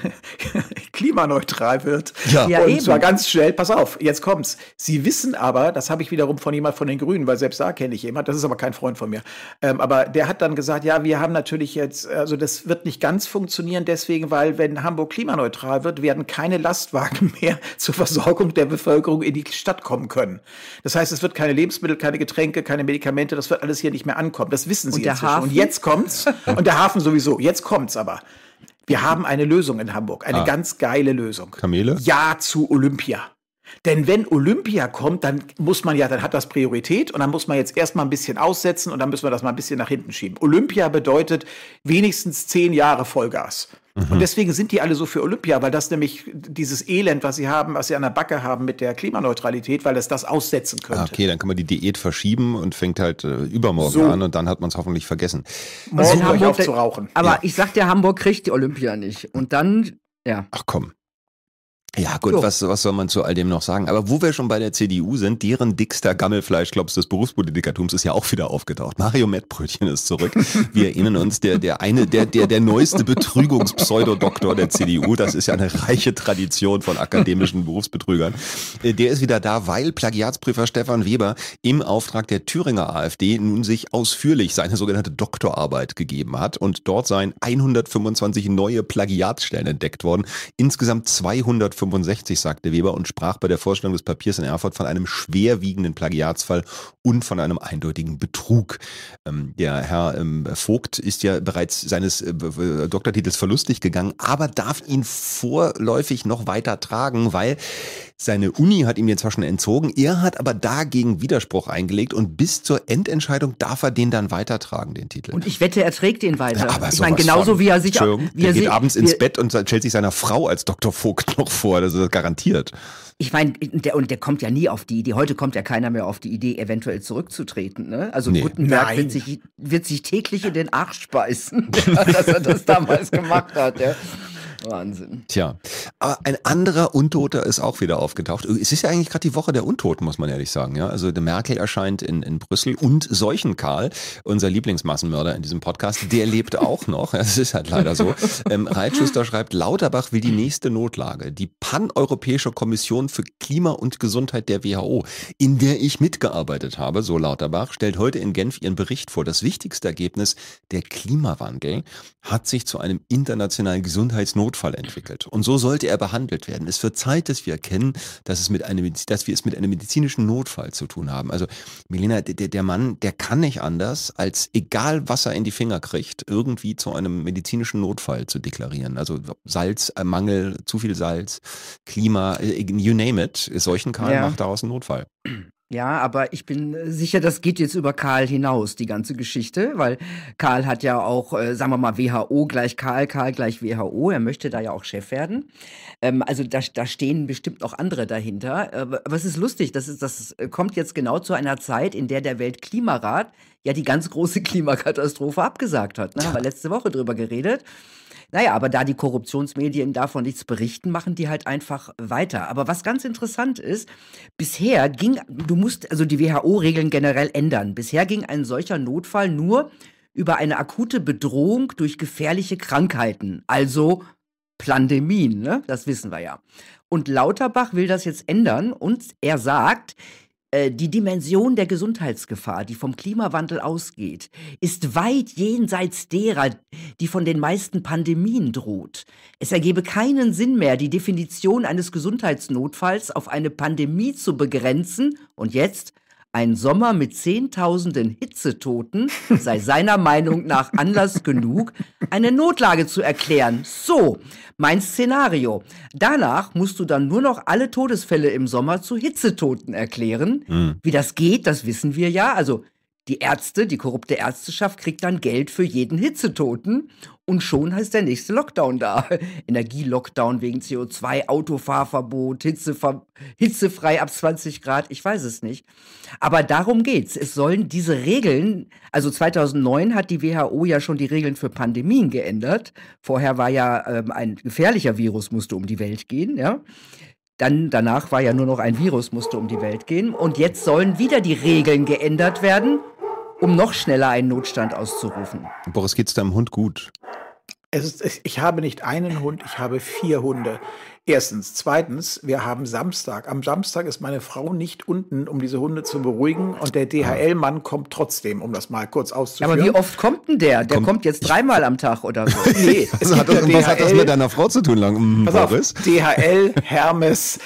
klimaneutral wird. Ja. Ja, und eben. zwar ganz schnell, pass auf, jetzt kommt's. Sie wissen aber, das habe ich wiederum von jemand von den Grünen, weil selbst da kenne ich jemand, das ist aber kein Freund von mir. Aber der hat dann gesagt, ja, wir haben natürlich jetzt, also das wird nicht ganz funktionieren deswegen, weil wenn Hamburg klimaneutral wird, werden keine Lastwagen mehr zur Versorgung der Bevölkerung in die Stadt kommen können. Das heißt, es wird keine Lebensmittel, keine Getränke, keine Medikamente, das wird alles hier nicht mehr ankommen. Das wissen Sie Und der inzwischen. Hafen? Und jetzt kommt's. Und der Hafen sowieso. Jetzt kommt's aber. Wir haben eine Lösung in Hamburg. Eine ganz geile Lösung. Kamele? Ja zu Olympia. Denn wenn Olympia kommt, dann hat das Priorität und dann muss man jetzt erstmal ein bisschen aussetzen und dann müssen wir das mal ein bisschen nach hinten schieben. Olympia bedeutet wenigstens 10 Jahre Vollgas. Und deswegen sind die alle so für Olympia, weil das nämlich dieses Elend, was sie haben, was sie an der Backe haben mit der Klimaneutralität, weil es das aussetzen könnte. Okay, dann kann man die Diät verschieben und fängt halt übermorgen So. an und dann hat man es hoffentlich vergessen. Morgen höre ich Hamburg- auf zu rauchen. Aber ich sag dir, Hamburg kriegt die Olympia nicht. Und dann, ja. Ach komm. Ja gut, Jo. was soll man zu all dem noch sagen? Aber wo wir schon bei der CDU sind, deren dickster Gammelfleischklops des Berufspolitikertums ist ja auch wieder aufgetaucht. Mario Mettbrötchen ist zurück. Wir erinnern uns, der neueste Betrügungspseudodoktor der CDU, das ist ja eine reiche Tradition von akademischen Berufsbetrügern. Der ist wieder da, weil Plagiatsprüfer Stefan Weber im Auftrag der Thüringer AfD nun sich ausführlich seine sogenannte Doktorarbeit gegeben hat und dort seien 125 neue Plagiatsstellen entdeckt worden. Insgesamt 265, sagte Weber und sprach bei der Vorstellung des Papiers in Erfurt von einem schwerwiegenden Plagiatsfall und von einem eindeutigen Betrug. Der Herr Vogt ist ja bereits seines Doktortitels verlustig gegangen, aber darf ihn vorläufig noch weiter tragen, weil seine Uni hat ihm den zwar schon entzogen, er hat aber dagegen Widerspruch eingelegt und bis zur Endentscheidung darf er den dann weitertragen, den Titel. Und ich wette, er trägt den weiter. Ja, aber ich meine, sowas genauso von. wie er sich Entschuldigung, wie der er geht sich, abends ins Bett und stellt sich seiner Frau als Dr. Vogt noch vor, das ist garantiert. Ich meine, der kommt ja nie auf die Idee, heute kommt ja keiner mehr auf die Idee, eventuell zurückzutreten. Ne? Also Nee. Gutenberg Nein. wird sich täglich in den Arsch speisen, dass er das damals gemacht hat. Ja. Wahnsinn. Tja, aber ein anderer Untoter ist auch wieder aufgetaucht. Es ist ja eigentlich gerade die Woche der Untoten, muss man ehrlich sagen. Ja? Also der Merkel erscheint in Brüssel und Seuchenkarl, unser Lieblingsmassenmörder in diesem Podcast, der lebt auch noch. Das ist halt leider so. Reitschuster schreibt, Lauterbach will die nächste Notlage. Die Paneuropäische Kommission für Klima und Gesundheit der WHO, in der ich mitgearbeitet habe, so Lauterbach, stellt heute in Genf ihren Bericht vor. Das wichtigste Ergebnis, der Klimawandel, hat sich zu einem internationalen Gesundheitsnotfall entwickelt. Und so sollte er behandelt werden. Es wird Zeit, dass wir erkennen, dass wir es mit einem medizinischen Notfall zu tun haben. Also Milena, der Mann, der kann nicht anders, als egal was er in die Finger kriegt, irgendwie zu einem medizinischen Notfall zu deklarieren. Also Salzmangel, zu viel Salz, Klima, you name it. Seuchenkarl macht daraus einen Notfall. Ja, aber ich bin sicher, das geht jetzt über Karl hinaus, die ganze Geschichte, weil Karl hat ja auch, sagen wir mal, WHO gleich Karl, Karl gleich WHO, er möchte da ja auch Chef werden. Also da stehen bestimmt noch andere dahinter. Aber es ist lustig, das kommt jetzt genau zu einer Zeit, in der Weltklimarat ja die ganz große Klimakatastrophe abgesagt hat. Ne? Haben wir letzte Woche drüber geredet. Naja, aber da die Korruptionsmedien davon nichts berichten, machen die halt einfach weiter. Aber was ganz interessant ist, bisher die WHO-Regeln generell ändern. Bisher ging ein solcher Notfall nur über eine akute Bedrohung durch gefährliche Krankheiten, also Pandemien, ne? Das wissen wir ja. Und Lauterbach will das jetzt ändern und er sagt, die Dimension der Gesundheitsgefahr, die vom Klimawandel ausgeht, ist weit jenseits derer, die von den meisten Pandemien droht. Es ergebe keinen Sinn mehr, die Definition eines Gesundheitsnotfalls auf eine Pandemie zu begrenzen. Und jetzt, ein Sommer mit Zehntausenden Hitzetoten sei seiner Meinung nach Anlass genug, eine Notlage zu erklären. So, mein Szenario. Danach musst du dann nur noch alle Todesfälle im Sommer zu Hitzetoten erklären. Wie das geht, das wissen wir ja. Also die korrupte Ärzteschaft kriegt dann Geld für jeden Hitzetoten und schon heißt der nächste Lockdown da. Energielockdown wegen CO2, Autofahrverbot, hitzefrei ab 20 Grad, ich weiß es nicht. Aber darum geht's. Es sollen diese Regeln, also 2009 hat die WHO ja schon die Regeln für Pandemien geändert. Vorher war ja ein gefährlicher Virus musste um die Welt gehen, ja. Danach war ja nur noch ein Virus musste um die Welt gehen. Und jetzt sollen wieder die Regeln geändert werden, um noch schneller einen Notstand auszurufen. Boris, geht's deinem Hund gut? Ich habe nicht einen Hund, ich habe 4 Hunde. Erstens. Zweitens, wir haben Samstag. Am Samstag ist meine Frau nicht unten, um diese Hunde zu beruhigen. Und der DHL-Mann kommt trotzdem, um das mal kurz auszuführen. Aber wie oft kommt denn der? Der kommt jetzt 3-mal am Tag oder so. Nee, was hat das mit deiner Frau zu tun, Boris? DHL, Hermes,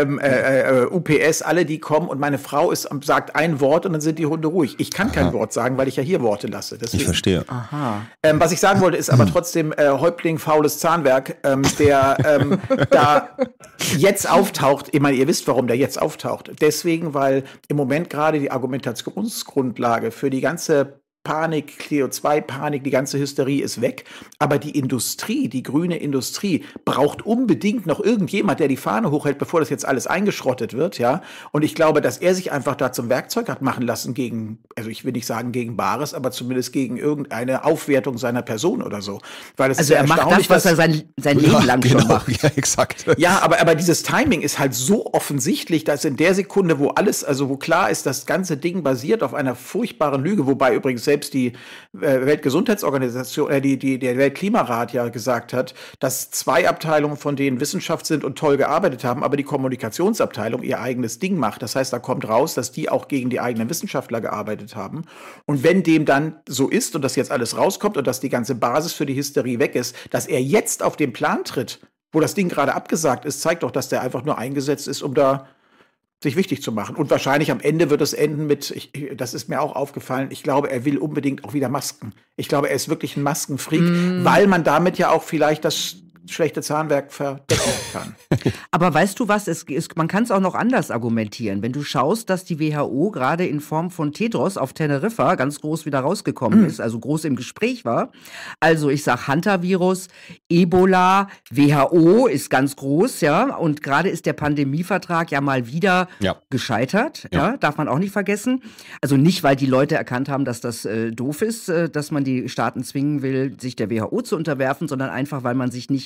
UPS, alle die kommen. Und meine Frau sagt ein Wort und dann sind die Hunde ruhig. Ich kann kein Wort sagen, weil ich ja hier Worte lasse. Deswegen. Ich verstehe. Aha. Was ich sagen wollte, ist aber trotzdem Häuptling faules Zahnwerk, der da jetzt auftaucht. Ich meine, ihr wisst, warum der jetzt auftaucht. Deswegen, weil im Moment gerade die Argumentationsgrundlage für die ganze Panik, CO2-Panik, die ganze Hysterie ist weg. Aber die Industrie, die grüne Industrie, braucht unbedingt noch irgendjemand, der die Fahne hochhält, bevor das jetzt alles eingeschrottet wird, ja. Und ich glaube, dass er sich einfach da zum Werkzeug hat machen lassen also ich will nicht sagen gegen Bares, aber zumindest gegen irgendeine Aufwertung seiner Person oder so. Weil es also ist er macht das, was er sein Leben lang schon macht. Ja, exakt. Ja, aber dieses Timing ist halt so offensichtlich, dass in der Sekunde, wo klar ist, das ganze Ding basiert auf einer furchtbaren Lüge, wobei übrigens selbst die Weltgesundheitsorganisation, der Weltklimarat ja gesagt hat, dass 2 Abteilungen von denen Wissenschaft sind und toll gearbeitet haben, aber die Kommunikationsabteilung ihr eigenes Ding macht. Das heißt, da kommt raus, dass die auch gegen die eigenen Wissenschaftler gearbeitet haben. Und wenn dem dann so ist und das jetzt alles rauskommt und dass die ganze Basis für die Hysterie weg ist, dass er jetzt auf den Plan tritt, wo das Ding gerade abgesagt ist, zeigt doch, dass der einfach nur eingesetzt ist, um da sich wichtig zu machen. Und wahrscheinlich am Ende wird es enden mit, das ist mir auch aufgefallen, ich glaube, er will unbedingt auch wieder Masken. Ich glaube, er ist wirklich ein Maskenfreak, weil man damit ja auch vielleicht das schlechte Zahnwerk verdecken kann. Aber weißt du was, man kann es auch noch anders argumentieren. Wenn du schaust, dass die WHO gerade in Form von Tedros auf Teneriffa ganz groß wieder rausgekommen ist, also groß im Gespräch war. Also ich sag Hantavirus, Ebola, WHO ist ganz groß, ja. Und gerade ist der Pandemievertrag ja mal wieder gescheitert, ja, darf man auch nicht vergessen. Also nicht, weil die Leute erkannt haben, dass das doof ist, dass man die Staaten zwingen will, sich der WHO zu unterwerfen, sondern einfach, weil man sich nicht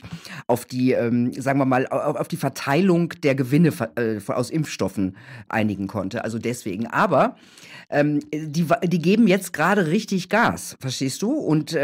auf die, sagen wir mal, auf die Verteilung der Gewinne aus Impfstoffen einigen konnte. Also deswegen. Aber die geben jetzt gerade richtig Gas, verstehst du? Und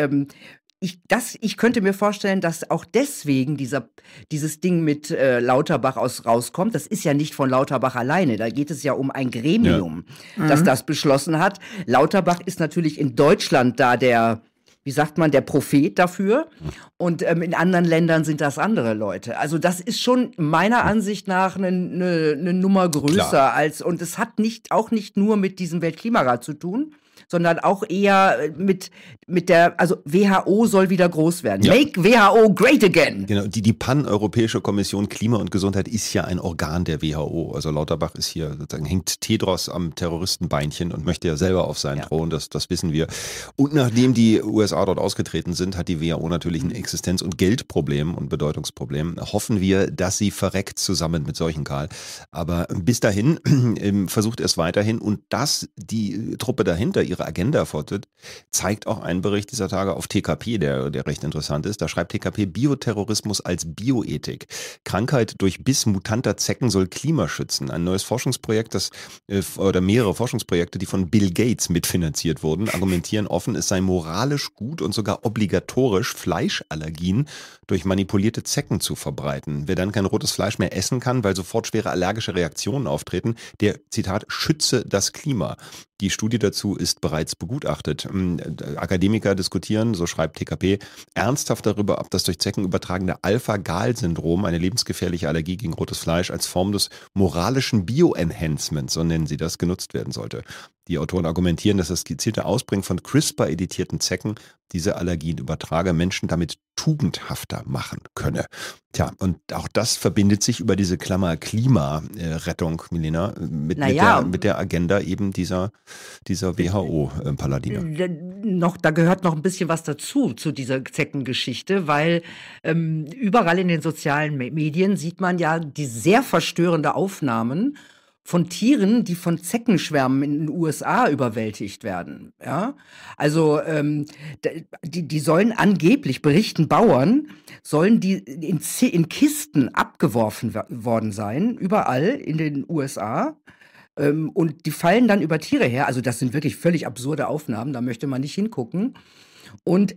ich könnte mir vorstellen, dass auch deswegen dieses Ding mit Lauterbach rauskommt. Das ist ja nicht von Lauterbach alleine. Da geht es ja um ein Gremium, das das beschlossen hat. Lauterbach ist natürlich in Deutschland da wie sagt man, der Prophet dafür. Und in anderen Ländern sind das andere Leute. Also das ist schon meiner Ansicht nach eine Nummer größer und es hat auch nicht nur mit diesem Weltklimarat zu tun, sondern auch eher mit also WHO soll wieder groß werden. Ja. Make WHO great again. Genau, die Pan-Europäische Kommission Klima und Gesundheit ist ja ein Organ der WHO. Also Lauterbach ist hier sozusagen, hängt Tedros am Terroristenbeinchen und möchte ja selber auf seinen Thron, das wissen wir. Und nachdem die USA dort ausgetreten sind, hat die WHO natürlich ein Existenz- und Geldproblem und Bedeutungsproblem. Hoffen wir, dass sie verreckt zusammen mit solchen Karl. Aber bis dahin versucht er es weiterhin und dass die Truppe dahinter ihre Agenda fortführt, zeigt auch ein Bericht dieser Tage auf TKP, der recht interessant ist. Da schreibt TKP Bioterrorismus als Bioethik. Krankheit durch Biss mutanter Zecken soll Klima schützen. Ein neues Forschungsprojekt, oder mehrere Forschungsprojekte, die von Bill Gates mitfinanziert wurden, argumentieren offen, es sei moralisch gut und sogar obligatorisch, Fleischallergien durch manipulierte Zecken zu verbreiten. Wer dann kein rotes Fleisch mehr essen kann, weil sofort schwere allergische Reaktionen auftreten, der, Zitat, schütze das Klima. Die Studie dazu ist bereits begutachtet. Akademiker diskutieren, so schreibt TKP, ernsthaft darüber, ob das durch Zecken übertragene Alpha-Gal-Syndrom, eine lebensgefährliche Allergie gegen rotes Fleisch, als Form des moralischen Bio-Enhancements, so nennen sie das, genutzt werden sollte. Die Autoren argumentieren, dass das gezielte Ausbringen von CRISPR-editierten Zecken diese Allergien übertrage, Menschen damit tugendhafter machen könne. Tja, und auch das verbindet sich über diese Klammer Klimarettung, Milena, mit der Agenda eben dieser WHO-Paladine. Da gehört noch ein bisschen was dazu, zu dieser Zeckengeschichte, weil überall in den sozialen Medien sieht man ja die sehr verstörende Aufnahmen von Tieren, die von Zeckenschwärmen in den USA überwältigt werden. Ja? Also die sollen angeblich, berichten Bauern, sollen die in Kisten abgeworfen worden sein, überall in den USA. Und die fallen dann über Tiere her. Also das sind wirklich völlig absurde Aufnahmen, da möchte man nicht hingucken. Und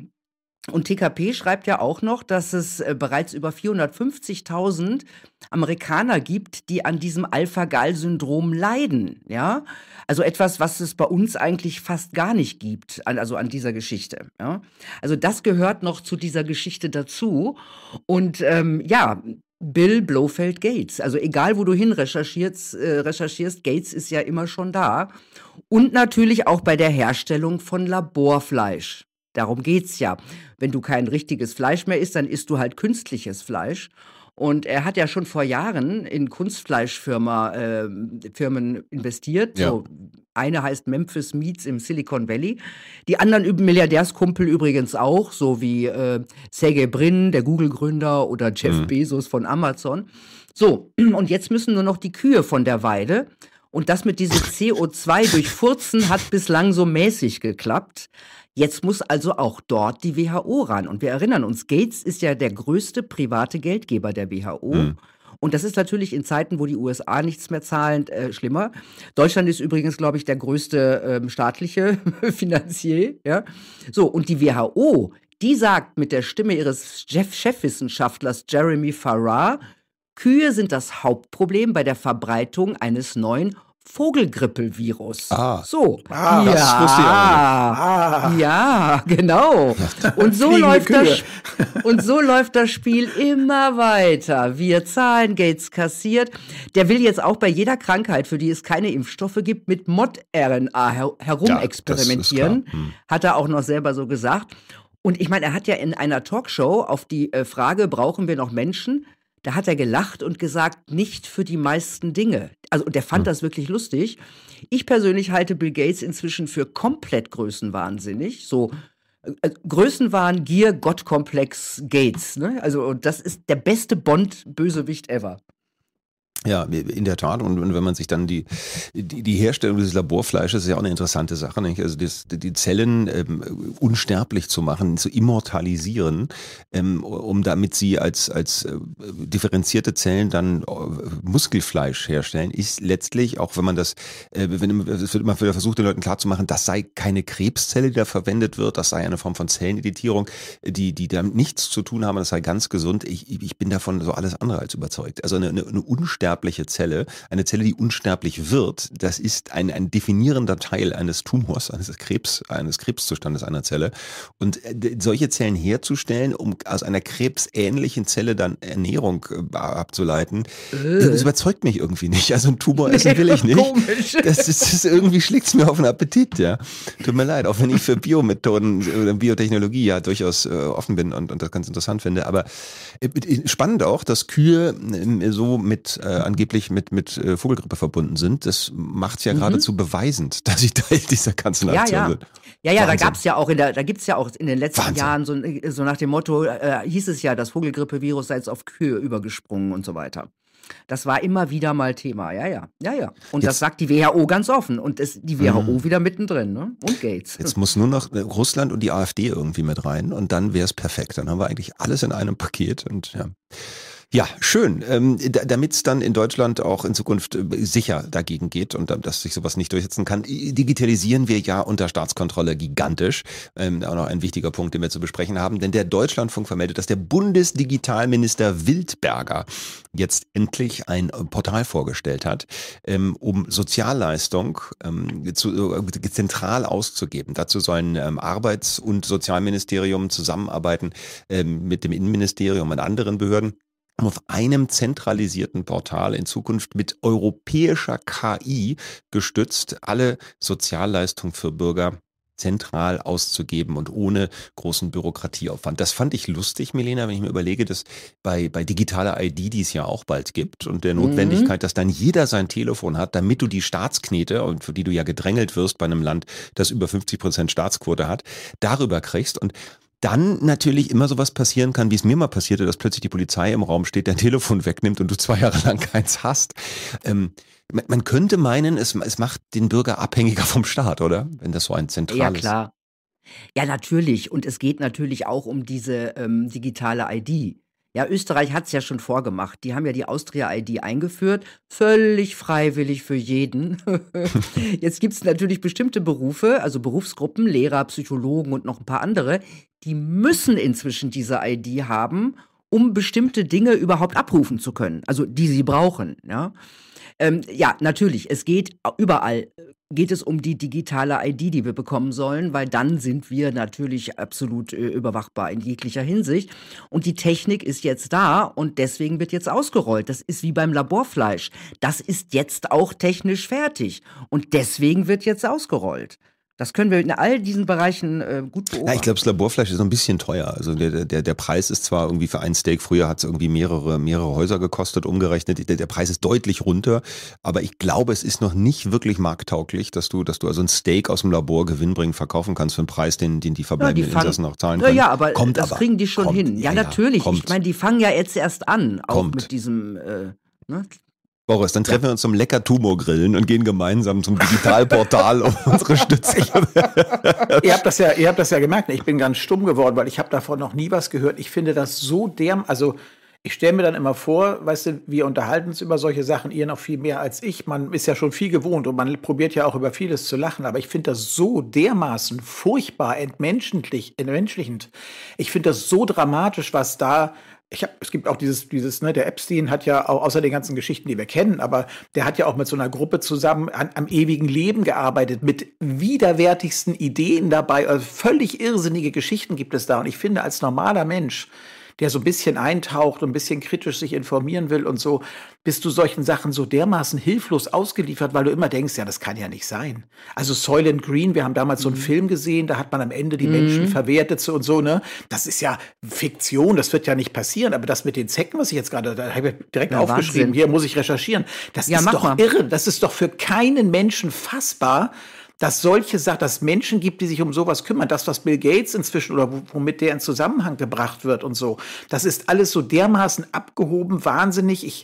TKP schreibt ja auch noch, dass es bereits über 450.000 Amerikaner gibt, die an diesem Alpha-Gal-Syndrom leiden. Ja? Also etwas, was es bei uns eigentlich fast gar nicht gibt, also an dieser Geschichte. Ja? Also das gehört noch zu dieser Geschichte dazu. Und Bill Blofeld Gates. Also egal, wo du hin recherchierst, Gates ist ja immer schon da. Und natürlich auch bei der Herstellung von Laborfleisch. Darum geht's ja. Wenn du kein richtiges Fleisch mehr isst, dann isst du halt künstliches Fleisch. Und er hat ja schon vor Jahren in Kunstfleischfirmen investiert. Ja. So, eine heißt Memphis Meats im Silicon Valley. Die anderen Milliardärskumpel übrigens auch, so wie Sergey Brin, der Google-Gründer, oder Jeff Bezos von Amazon. So, und jetzt müssen nur noch die Kühe von der Weide. Und das mit diesem CO2 durch Furzen hat bislang so mäßig geklappt. Jetzt muss also auch dort die WHO ran. Und wir erinnern uns, Gates ist ja der größte private Geldgeber der WHO. Und das ist natürlich in Zeiten, wo die USA nichts mehr zahlen, schlimmer. Deutschland ist übrigens, glaube ich, der größte staatliche Finanzier. Ja? So, und die WHO, die sagt mit der Stimme ihres Chefwissenschaftlers Jeremy Farrar, Kühe sind das Hauptproblem bei der Verbreitung eines neuen Vogelgrippelvirus. So. Das wusste ich auch nicht. Ja, genau. Und so läuft das Spiel immer weiter. Wir zahlen, Gates kassiert. Der will jetzt auch bei jeder Krankheit, für die es keine Impfstoffe gibt, mit Mod-RNA herumexperimentieren. Ja, hat er auch noch selber so gesagt. Und ich meine, er hat ja in einer Talkshow auf die Frage, brauchen wir noch Menschen? Da hat er gelacht und gesagt, nicht für die meisten Dinge. Also, und der fand das wirklich lustig. Ich persönlich halte Bill Gates inzwischen für komplett größenwahnsinnig. So Größenwahn, Gier, Gottkomplex Gates. Ne? Also, und das ist der beste Bond-Bösewicht ever. Ja, in der Tat. Und wenn man sich dann die Herstellung dieses Laborfleisches ist ja auch eine interessante Sache, nicht? Also die Zellen unsterblich zu machen, zu immortalisieren, um damit sie als differenzierte Zellen dann Muskelfleisch herstellen, ist letztlich, auch wenn man es wird immer wieder versucht, den Leuten klarzumachen, das sei keine Krebszelle, die da verwendet wird, das sei eine Form von Zelleneditierung, die damit nichts zu tun haben, das sei ganz gesund. Ich bin davon so alles andere als überzeugt. Also eine unsterbliche Zelle, eine Zelle, die unsterblich wird, das ist ein definierender Teil eines Tumors, eines Krebszustandes einer Zelle. Und solche Zellen herzustellen, um aus einer krebsähnlichen Zelle dann Ernährung abzuleiten, das überzeugt mich irgendwie nicht. Also ein Tumor essen will ich nicht. Komisch. Das ist irgendwie schlägt es mir auf den Appetit, ja. Tut mir leid, auch wenn ich für Biomethoden oder Biotechnologie ja durchaus offen bin und das ganz interessant finde. Aber spannend auch, dass Kühe so angeblich mit Vogelgrippe verbunden sind. Das macht es ja geradezu beweisend, dass sie Teil dieser ganzen Aktion sind. Ja, da gibt's ja auch in den letzten Wahnsinn. Jahren so nach dem Motto, hieß es ja, das Vogelgrippevirus sei jetzt auf Kühe übergesprungen und so weiter. Das war immer wieder mal Thema, ja. Und das sagt die WHO ganz offen und die WHO wieder mittendrin, ne? Und Gates. Jetzt muss nur noch Russland und die AfD irgendwie mit rein und dann wäre es perfekt. Dann haben wir eigentlich alles in einem Paket und ja. Ja, schön. Damit es dann in Deutschland auch in Zukunft sicher dagegen geht und dass sich sowas nicht durchsetzen kann, digitalisieren wir ja unter Staatskontrolle gigantisch. Auch noch ein wichtiger Punkt, den wir zu besprechen haben, denn der Deutschlandfunk vermeldet, dass der Bundesdigitalminister Wildberger jetzt endlich ein Portal vorgestellt hat, um Sozialleistung zentral auszugeben. Dazu sollen Arbeits- und Sozialministerium zusammenarbeiten mit dem Innenministerium und anderen Behörden, um auf einem zentralisierten Portal in Zukunft mit europäischer KI gestützt alle Sozialleistungen für Bürger zentral auszugeben und ohne großen Bürokratieaufwand. Das fand ich lustig, Milena, wenn ich mir überlege, dass bei digitaler ID, die es ja auch bald gibt und der Notwendigkeit, dass dann jeder sein Telefon hat, damit du die Staatsknete, und für die du ja gedrängelt wirst bei einem Land, das über 50% Staatsquote hat, darüber kriegst und dann natürlich immer sowas passieren kann, wie es mir mal passierte, dass plötzlich die Polizei im Raum steht, dein Telefon wegnimmt und du 2 Jahre lang keins hast. Man könnte meinen, es macht den Bürger abhängiger vom Staat, oder? Wenn das so ein Ja, zentrales... klar. Ja, natürlich. Und es geht natürlich auch um diese digitale ID. Ja, Österreich hat's ja schon vorgemacht. Die haben ja die Austria-ID eingeführt, völlig freiwillig für jeden. Jetzt gibt's natürlich bestimmte Berufe, also Berufsgruppen, Lehrer, Psychologen und noch ein paar andere, die müssen inzwischen diese ID haben, um bestimmte Dinge überhaupt abrufen zu können, also die sie brauchen. Ja, natürlich, es geht überall, geht es um die digitale ID, die wir bekommen sollen, weil dann sind wir natürlich absolut überwachbar in jeglicher Hinsicht. Und die Technik ist jetzt da und deswegen wird jetzt ausgerollt. Das ist wie beim Laborfleisch. Das ist jetzt auch technisch fertig und deswegen wird jetzt ausgerollt. Das können wir in all diesen Bereichen gut beobachten. Ja, ich glaube, das Laborfleisch ist so ein bisschen teuer. Also der Preis ist zwar irgendwie für ein Steak, früher hat es irgendwie mehrere Häuser gekostet, umgerechnet. Der Preis ist deutlich runter, aber ich glaube, es ist noch nicht wirklich markttauglich, dass du also ein Steak aus dem Labor gewinnbringend verkaufen kannst für einen Preis, den die verbleibenden Insassen auch zahlen können. Ja, aber das kriegen die schon hin. Ja, natürlich. Kommt. Ich meine, die fangen ja jetzt erst an, auch mit diesem... Boris, dann treffen wir uns zum Lecker-Tumo-Grillen und gehen gemeinsam zum Digitalportal, um unsere Stütze. Ihr habt das ja gemerkt, ich bin ganz stumm geworden, weil ich habe davon noch nie was gehört. Ich finde das so also ich stelle mir dann immer vor, weißt du, wir unterhalten uns über solche Sachen, ihr noch viel mehr als ich. Man ist ja schon viel gewohnt und man probiert ja auch über vieles zu lachen, aber ich finde das so dermaßen furchtbar entmenschlichend. Ich finde das so dramatisch, was da... Es gibt auch dieses, der Epstein hat ja auch, außer den ganzen Geschichten, die wir kennen, aber der hat ja auch mit so einer Gruppe zusammen am ewigen Leben gearbeitet, mit widerwärtigsten Ideen dabei, also völlig irrsinnige Geschichten gibt es da. Und ich finde, als normaler Mensch, der so ein bisschen eintaucht und ein bisschen kritisch sich informieren will und so, bist du solchen Sachen so dermaßen hilflos ausgeliefert, weil du immer denkst, ja, das kann ja nicht sein. Also Soylent Green, wir haben damals so einen Film gesehen, da hat man am Ende die Menschen verwertet und so, ne? Das ist ja Fiktion, das wird ja nicht passieren, aber das mit den Zecken, was ich jetzt gerade, da habe ich direkt aufgeschrieben, hier muss ich recherchieren. Das ist doch irre, das ist doch für keinen Menschen fassbar, dass solche Sachen, dass Menschen gibt, die sich um sowas kümmern. Das, was Bill Gates inzwischen oder womit der in Zusammenhang gebracht wird und so, das ist alles so dermaßen abgehoben, wahnsinnig.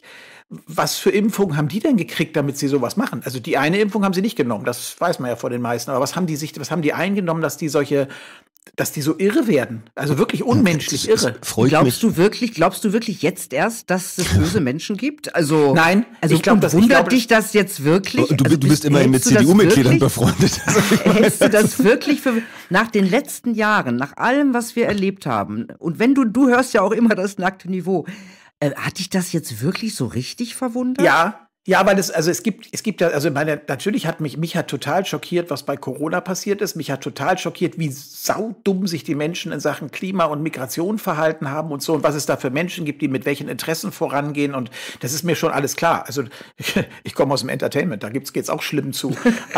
was für Impfungen haben die denn gekriegt, damit sie sowas machen? Also die eine Impfung haben sie nicht genommen, das weiß man ja vor den meisten. Aber was haben die eingenommen, dass die so irre werden? Also wirklich unmenschlich irre. Glaubst du wirklich jetzt erst, dass es böse Menschen gibt? Also nein, ich glaube, wundert dich das jetzt wirklich? Du bist immerhin mit CDU-Mitgliedern befreundet. Hältst du das wirklich für, nach den letzten Jahren, nach allem, was wir erlebt haben, und wenn du hörst ja auch immer das nackte Niveau, hat dich das jetzt wirklich so richtig verwundert? Ja, weil es gibt ja, also natürlich hat mich hat total schockiert, was bei Corona passiert ist. Mich hat total schockiert, wie saudumm sich die Menschen in Sachen Klima und Migration verhalten haben und so, und was es da für Menschen gibt, die mit welchen Interessen vorangehen, und das ist mir schon alles klar. Also ich komme aus dem Entertainment, da geht's auch schlimm zu,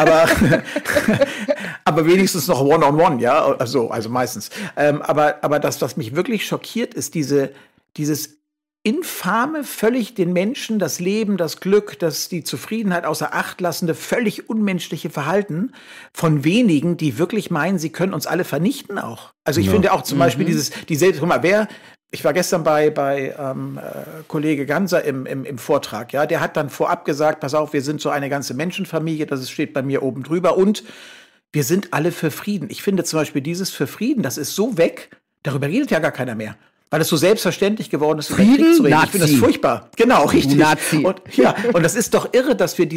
aber wenigstens noch One-on-One, ja, also meistens. Aber das, was mich wirklich schockiert, ist dieses infame, völlig den Menschen, das Leben, das Glück, die Zufriedenheit außer Acht lassende, völlig unmenschliche Verhalten von wenigen, die wirklich meinen, sie können uns alle vernichten auch. Also ich finde auch zum Beispiel guck mal, ich war gestern bei Kollege Ganser im Vortrag, ja, der hat dann vorab gesagt, pass auf, wir sind so eine ganze Menschenfamilie, das steht bei mir oben drüber, und wir sind alle für Frieden. Ich finde zum Beispiel dieses für Frieden, das ist so weg, darüber redet ja gar keiner mehr. Weil es so selbstverständlich geworden ist, über Krieg zu reden. Ich finde das furchtbar. Genau, richtig. Nazi. Und das ist doch irre, dass wir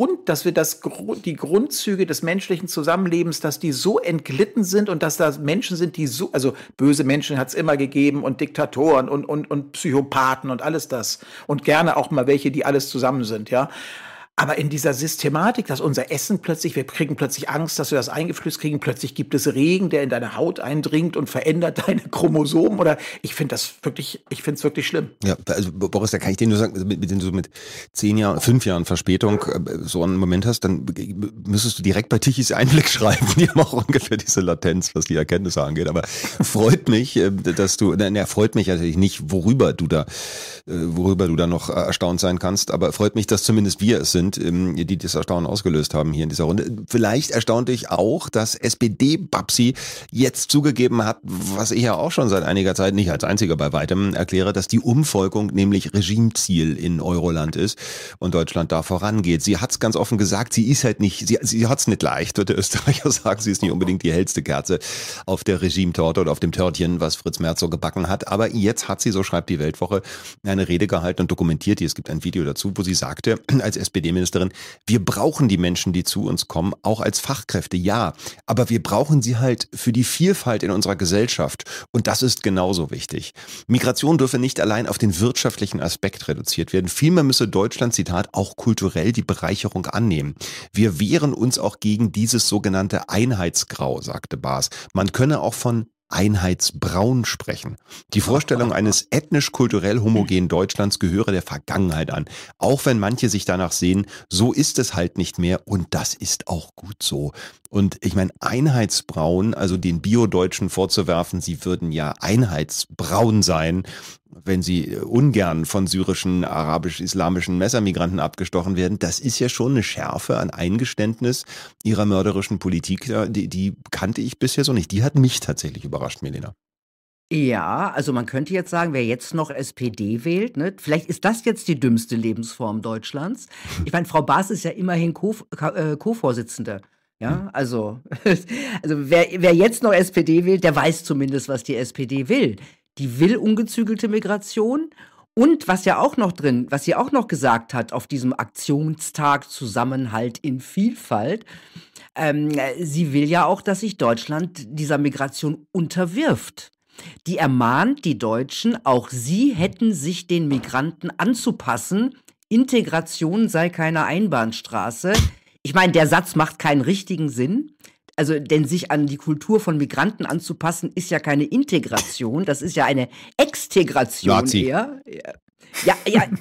die Grundzüge des menschlichen Zusammenlebens, dass die so entglitten sind, und dass da Menschen sind, die so, also böse Menschen hat es immer gegeben, und Diktatoren und Psychopathen und alles das. Und gerne auch mal welche, die alles zusammen sind, ja. Aber in dieser Systematik, dass unser Essen wir kriegen plötzlich Angst, dass wir das eingeflößt kriegen, plötzlich gibt es Regen, der in deine Haut eindringt und verändert deine Chromosomen, oder ich finde es wirklich schlimm. Ja, also Boris, da kann ich dir nur sagen, wenn du mit 5 Jahren Verspätung so einen Moment hast, dann müsstest du direkt bei Tichys Einblick schreiben. Die haben auch ungefähr diese Latenz, was die Erkenntnisse angeht. Aber freut mich, freut mich natürlich nicht, worüber du da noch erstaunt sein kannst, aber freut mich, dass zumindest wir es sind, die das Erstaunen ausgelöst haben hier in dieser Runde. Vielleicht erstaunt dich auch, dass SPD-Babsi jetzt zugegeben hat, was ich ja auch schon seit einiger Zeit nicht als einziger bei weitem erkläre, dass die Umvolkung nämlich Regimeziel in Euroland ist und Deutschland da vorangeht. Sie hat es ganz offen gesagt, sie ist halt nicht, sie hat es nicht leicht, wird der Österreicher sagen, sie ist nicht unbedingt die hellste Kerze auf der Regimetorte oder auf dem Törtchen, was Fritz Merz so gebacken hat, aber jetzt hat sie, so schreibt die Weltwoche, eine Rede gehalten und dokumentiert die. Es gibt ein Video dazu, wo sie sagte, als SPD-Ministerin, wir brauchen die Menschen, die zu uns kommen, auch als Fachkräfte, ja, aber wir brauchen sie halt für die Vielfalt in unserer Gesellschaft, und das ist genauso wichtig. Migration dürfe nicht allein auf den wirtschaftlichen Aspekt reduziert werden, vielmehr müsse Deutschland, Zitat, auch kulturell die Bereicherung annehmen. Wir wehren uns auch gegen dieses sogenannte Einheitsgrau, sagte Baas. Man könne auch von Einheitsbraun sprechen. Die Vorstellung eines ethnisch-kulturell homogenen Deutschlands gehöre der Vergangenheit an. Auch wenn manche sich danach sehen, so ist es halt nicht mehr, und das ist auch gut so. Und ich meine, Einheitsbraun, also den Bio-Deutschen vorzuwerfen, sie würden ja einheitsbraun sein, wenn sie ungern von syrischen, arabisch-islamischen Messermigranten abgestochen werden, das ist ja schon eine Schärfe an Eingeständnis ihrer mörderischen Politik, die kannte ich bisher so nicht. Die hat mich tatsächlich überrascht, Melina. Ja, also man könnte jetzt sagen, wer jetzt noch SPD wählt, ne, vielleicht ist das jetzt die dümmste Lebensform Deutschlands. Ich meine, Frau Baas ist ja immerhin Co-Vorsitzende. Ja, also wer jetzt noch SPD wählt, der weiß zumindest, was die SPD will. Die will ungezügelte Migration, und was sie auch noch gesagt hat auf diesem Aktionstag Zusammenhalt in Vielfalt, sie will ja auch, dass sich Deutschland dieser Migration unterwirft. Die ermahnt die Deutschen, auch sie hätten sich den Migranten anzupassen. Integration sei keine Einbahnstraße. Ich meine, der Satz macht keinen richtigen Sinn. Also, denn sich an die Kultur von Migranten anzupassen, ist ja keine Integration, das ist ja eine Extegration Nazi. eher. Ja,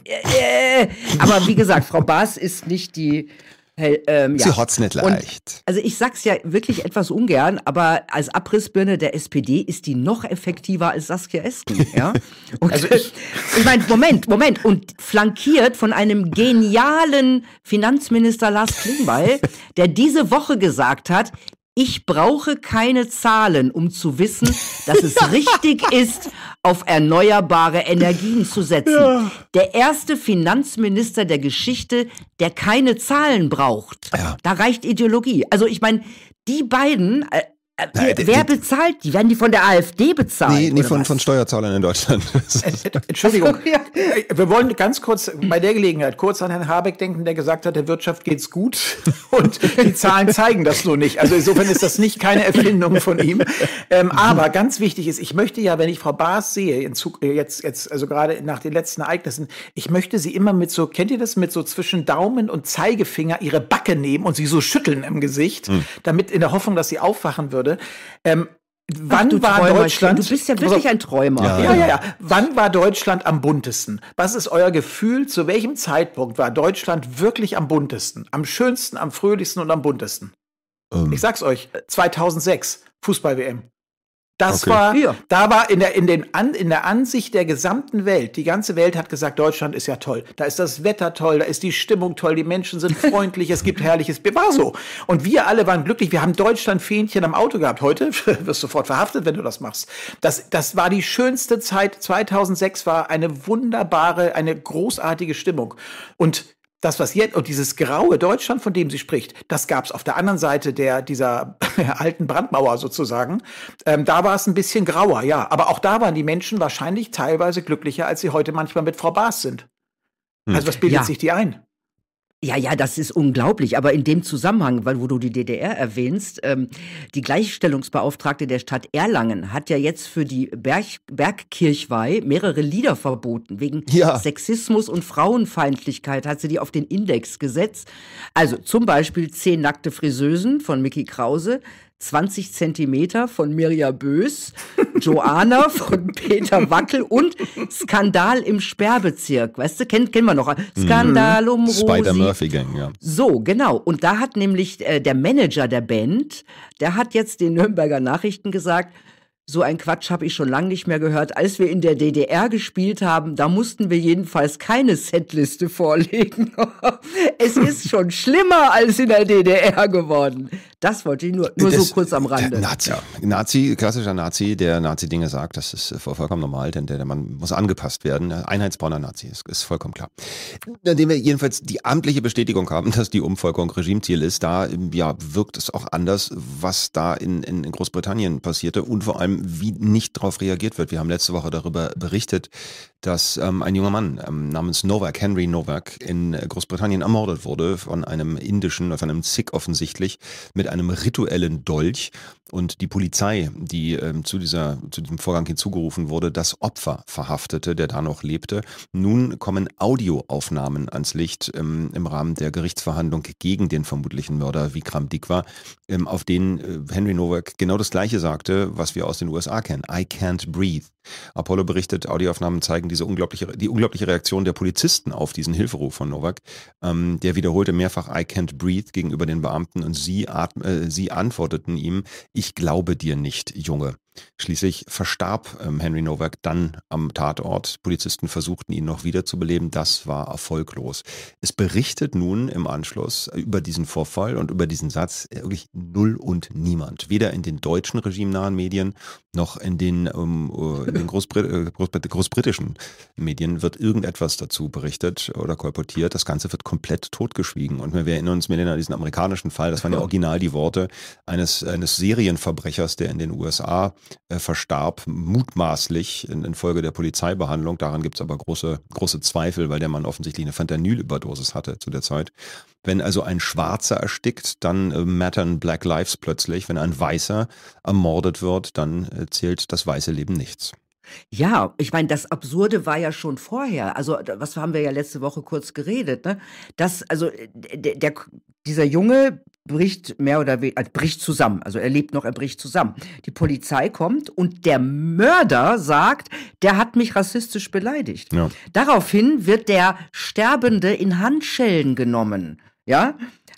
aber wie gesagt, Frau Baas ist nicht die. Sie hat's nicht leicht. Und, also ich sag's ja wirklich etwas ungern, aber als Abrissbirne der SPD ist die noch effektiver als Saskia Esken. Ja? Und, also ich meine, Moment. Und flankiert von einem genialen Finanzminister Lars Klingbeil, der diese Woche gesagt hat, Ich brauche keine Zahlen, um zu wissen, dass es richtig ist, auf erneuerbare Energien zu setzen. Ja. Der erste Finanzminister der Geschichte, der keine Zahlen braucht. Ja. Da reicht Ideologie. Also ich meine, die beiden... wer bezahlt die? Werden die von der AfD bezahlt? Nee, von Steuerzahlern in Deutschland. Entschuldigung, wir wollen ganz kurz bei der Gelegenheit kurz an Herrn Habeck denken, der gesagt hat, der Wirtschaft geht's gut und die Zahlen zeigen das nur nicht. Also insofern ist das nicht keine Erfindung von ihm. Aber ganz wichtig ist, ich möchte ja, wenn ich Frau Baas sehe, jetzt also gerade nach den letzten Ereignissen, ich möchte sie immer mit so, kennt ihr das, mit so zwischen Daumen und Zeigefinger ihre Backe nehmen und sie so schütteln im Gesicht, damit in der Hoffnung, dass sie aufwachen würde. Wann war Deutschland? Du bist ja wirklich ein Träumer. Ja. Wann war Deutschland am buntesten? Was ist euer Gefühl? Zu welchem Zeitpunkt war Deutschland wirklich am buntesten? Am schönsten, am fröhlichsten und am buntesten? Ich sag's euch, 2006, Fußball-WM. Das war, da war in der Ansicht der gesamten Welt, die ganze Welt hat gesagt, Deutschland ist ja toll. Da ist das Wetter toll, da ist die Stimmung toll, die Menschen sind freundlich, es gibt herrliches Bier. War so. Und wir alle waren glücklich. Wir haben Deutschland-Fähnchen am Auto gehabt. Heute wirst du sofort verhaftet, wenn du das machst. Das war die schönste Zeit. 2006 war eine wunderbare, eine großartige Stimmung. Und das, was jetzt, und dieses graue Deutschland, von dem sie spricht, das gab es auf der anderen Seite dieser alten Brandmauer sozusagen. Da war es ein bisschen grauer, ja. Aber auch da waren die Menschen wahrscheinlich teilweise glücklicher, als sie heute manchmal mit Frau Baas sind. Also was bildet sich die ein? Ja, das ist unglaublich. Aber in dem Zusammenhang, wo du die DDR erwähnst, die Gleichstellungsbeauftragte der Stadt Erlangen hat ja jetzt für die Bergkirchweih mehrere Lieder verboten. Wegen Sexismus und Frauenfeindlichkeit hat sie die auf den Index gesetzt. Also zum Beispiel 10 nackte Friseusen von Mickey Krause, 20 Zentimeter von Mirja Bös, Joanna von Peter Wackel und Skandal im Sperrbezirk. Weißt du, kennen wir noch. Skandal um Rosi. Spider-Murphy-Gang, ja. So, genau. Und da hat nämlich der Manager der Band, der hat jetzt den Nürnberger Nachrichten gesagt, so ein Quatsch habe ich schon lange nicht mehr gehört. Als wir in der DDR gespielt haben, da mussten wir jedenfalls keine Setliste vorlegen. Es ist schon schlimmer als in der DDR geworden. Das wollte ich nur so kurz am Rande. Klassischer Nazi, der Nazi-Dinge sagt, das ist vollkommen normal, denn der Mann muss angepasst werden. Einheitsbrauner Nazi, ist vollkommen klar. Nachdem wir jedenfalls die amtliche Bestätigung haben, dass die Umvolkung Regimeziel ist, da wirkt es auch anders, was da in Großbritannien passierte und vor allem, wie nicht darauf reagiert wird. Wir haben letzte Woche darüber berichtet, dass ein junger Mann namens Henry Novak, in Großbritannien ermordet wurde von einem Sikh offensichtlich, mit einem rituellen Dolch. Und die Polizei, die zu diesem Vorgang hinzugerufen wurde, das Opfer verhaftete, der da noch lebte. Nun kommen Audioaufnahmen ans Licht im Rahmen der Gerichtsverhandlung gegen den vermutlichen Mörder Vikram Dikwa, auf denen Henry Novak genau das Gleiche sagte, was wir aus den USA kennen. I can't breathe. Apollo berichtet, Audioaufnahmen zeigen die unglaubliche Reaktion der Polizisten auf diesen Hilferuf von Novak. Der wiederholte mehrfach I can't breathe gegenüber den Beamten und sie antworteten ihm, ich glaube dir nicht, Junge. Schließlich verstarb Henry Novak dann am Tatort. Polizisten versuchten ihn noch wiederzubeleben. Das war erfolglos. Es berichtet nun im Anschluss über diesen Vorfall und über diesen Satz wirklich null und niemand. Weder in den deutschen regimenahen Medien noch in den großbritischen Medien wird irgendetwas dazu berichtet oder kolportiert. Das Ganze wird komplett totgeschwiegen. Und wir erinnern uns, Milena, an diesen amerikanischen Fall. Das waren ja original die Worte eines Serienverbrechers, der in den USA verstarb, mutmaßlich infolge der Polizeibehandlung. Daran gibt es aber große Zweifel, weil der Mann offensichtlich eine Fentanyl-Überdosis hatte zu der Zeit. Wenn also ein Schwarzer erstickt, dann mattern Black Lives plötzlich. Wenn ein Weißer ermordet wird, dann zählt das weiße Leben nichts. Ja, ich meine, das Absurde war ja schon vorher. Also, was haben wir ja letzte Woche kurz geredet, ne? Dieser Junge bricht bricht zusammen. Also er lebt noch, er bricht zusammen. Die Polizei kommt und der Mörder sagt, der hat mich rassistisch beleidigt. Ja. Daraufhin wird der Sterbende in Handschellen genommen. Ja?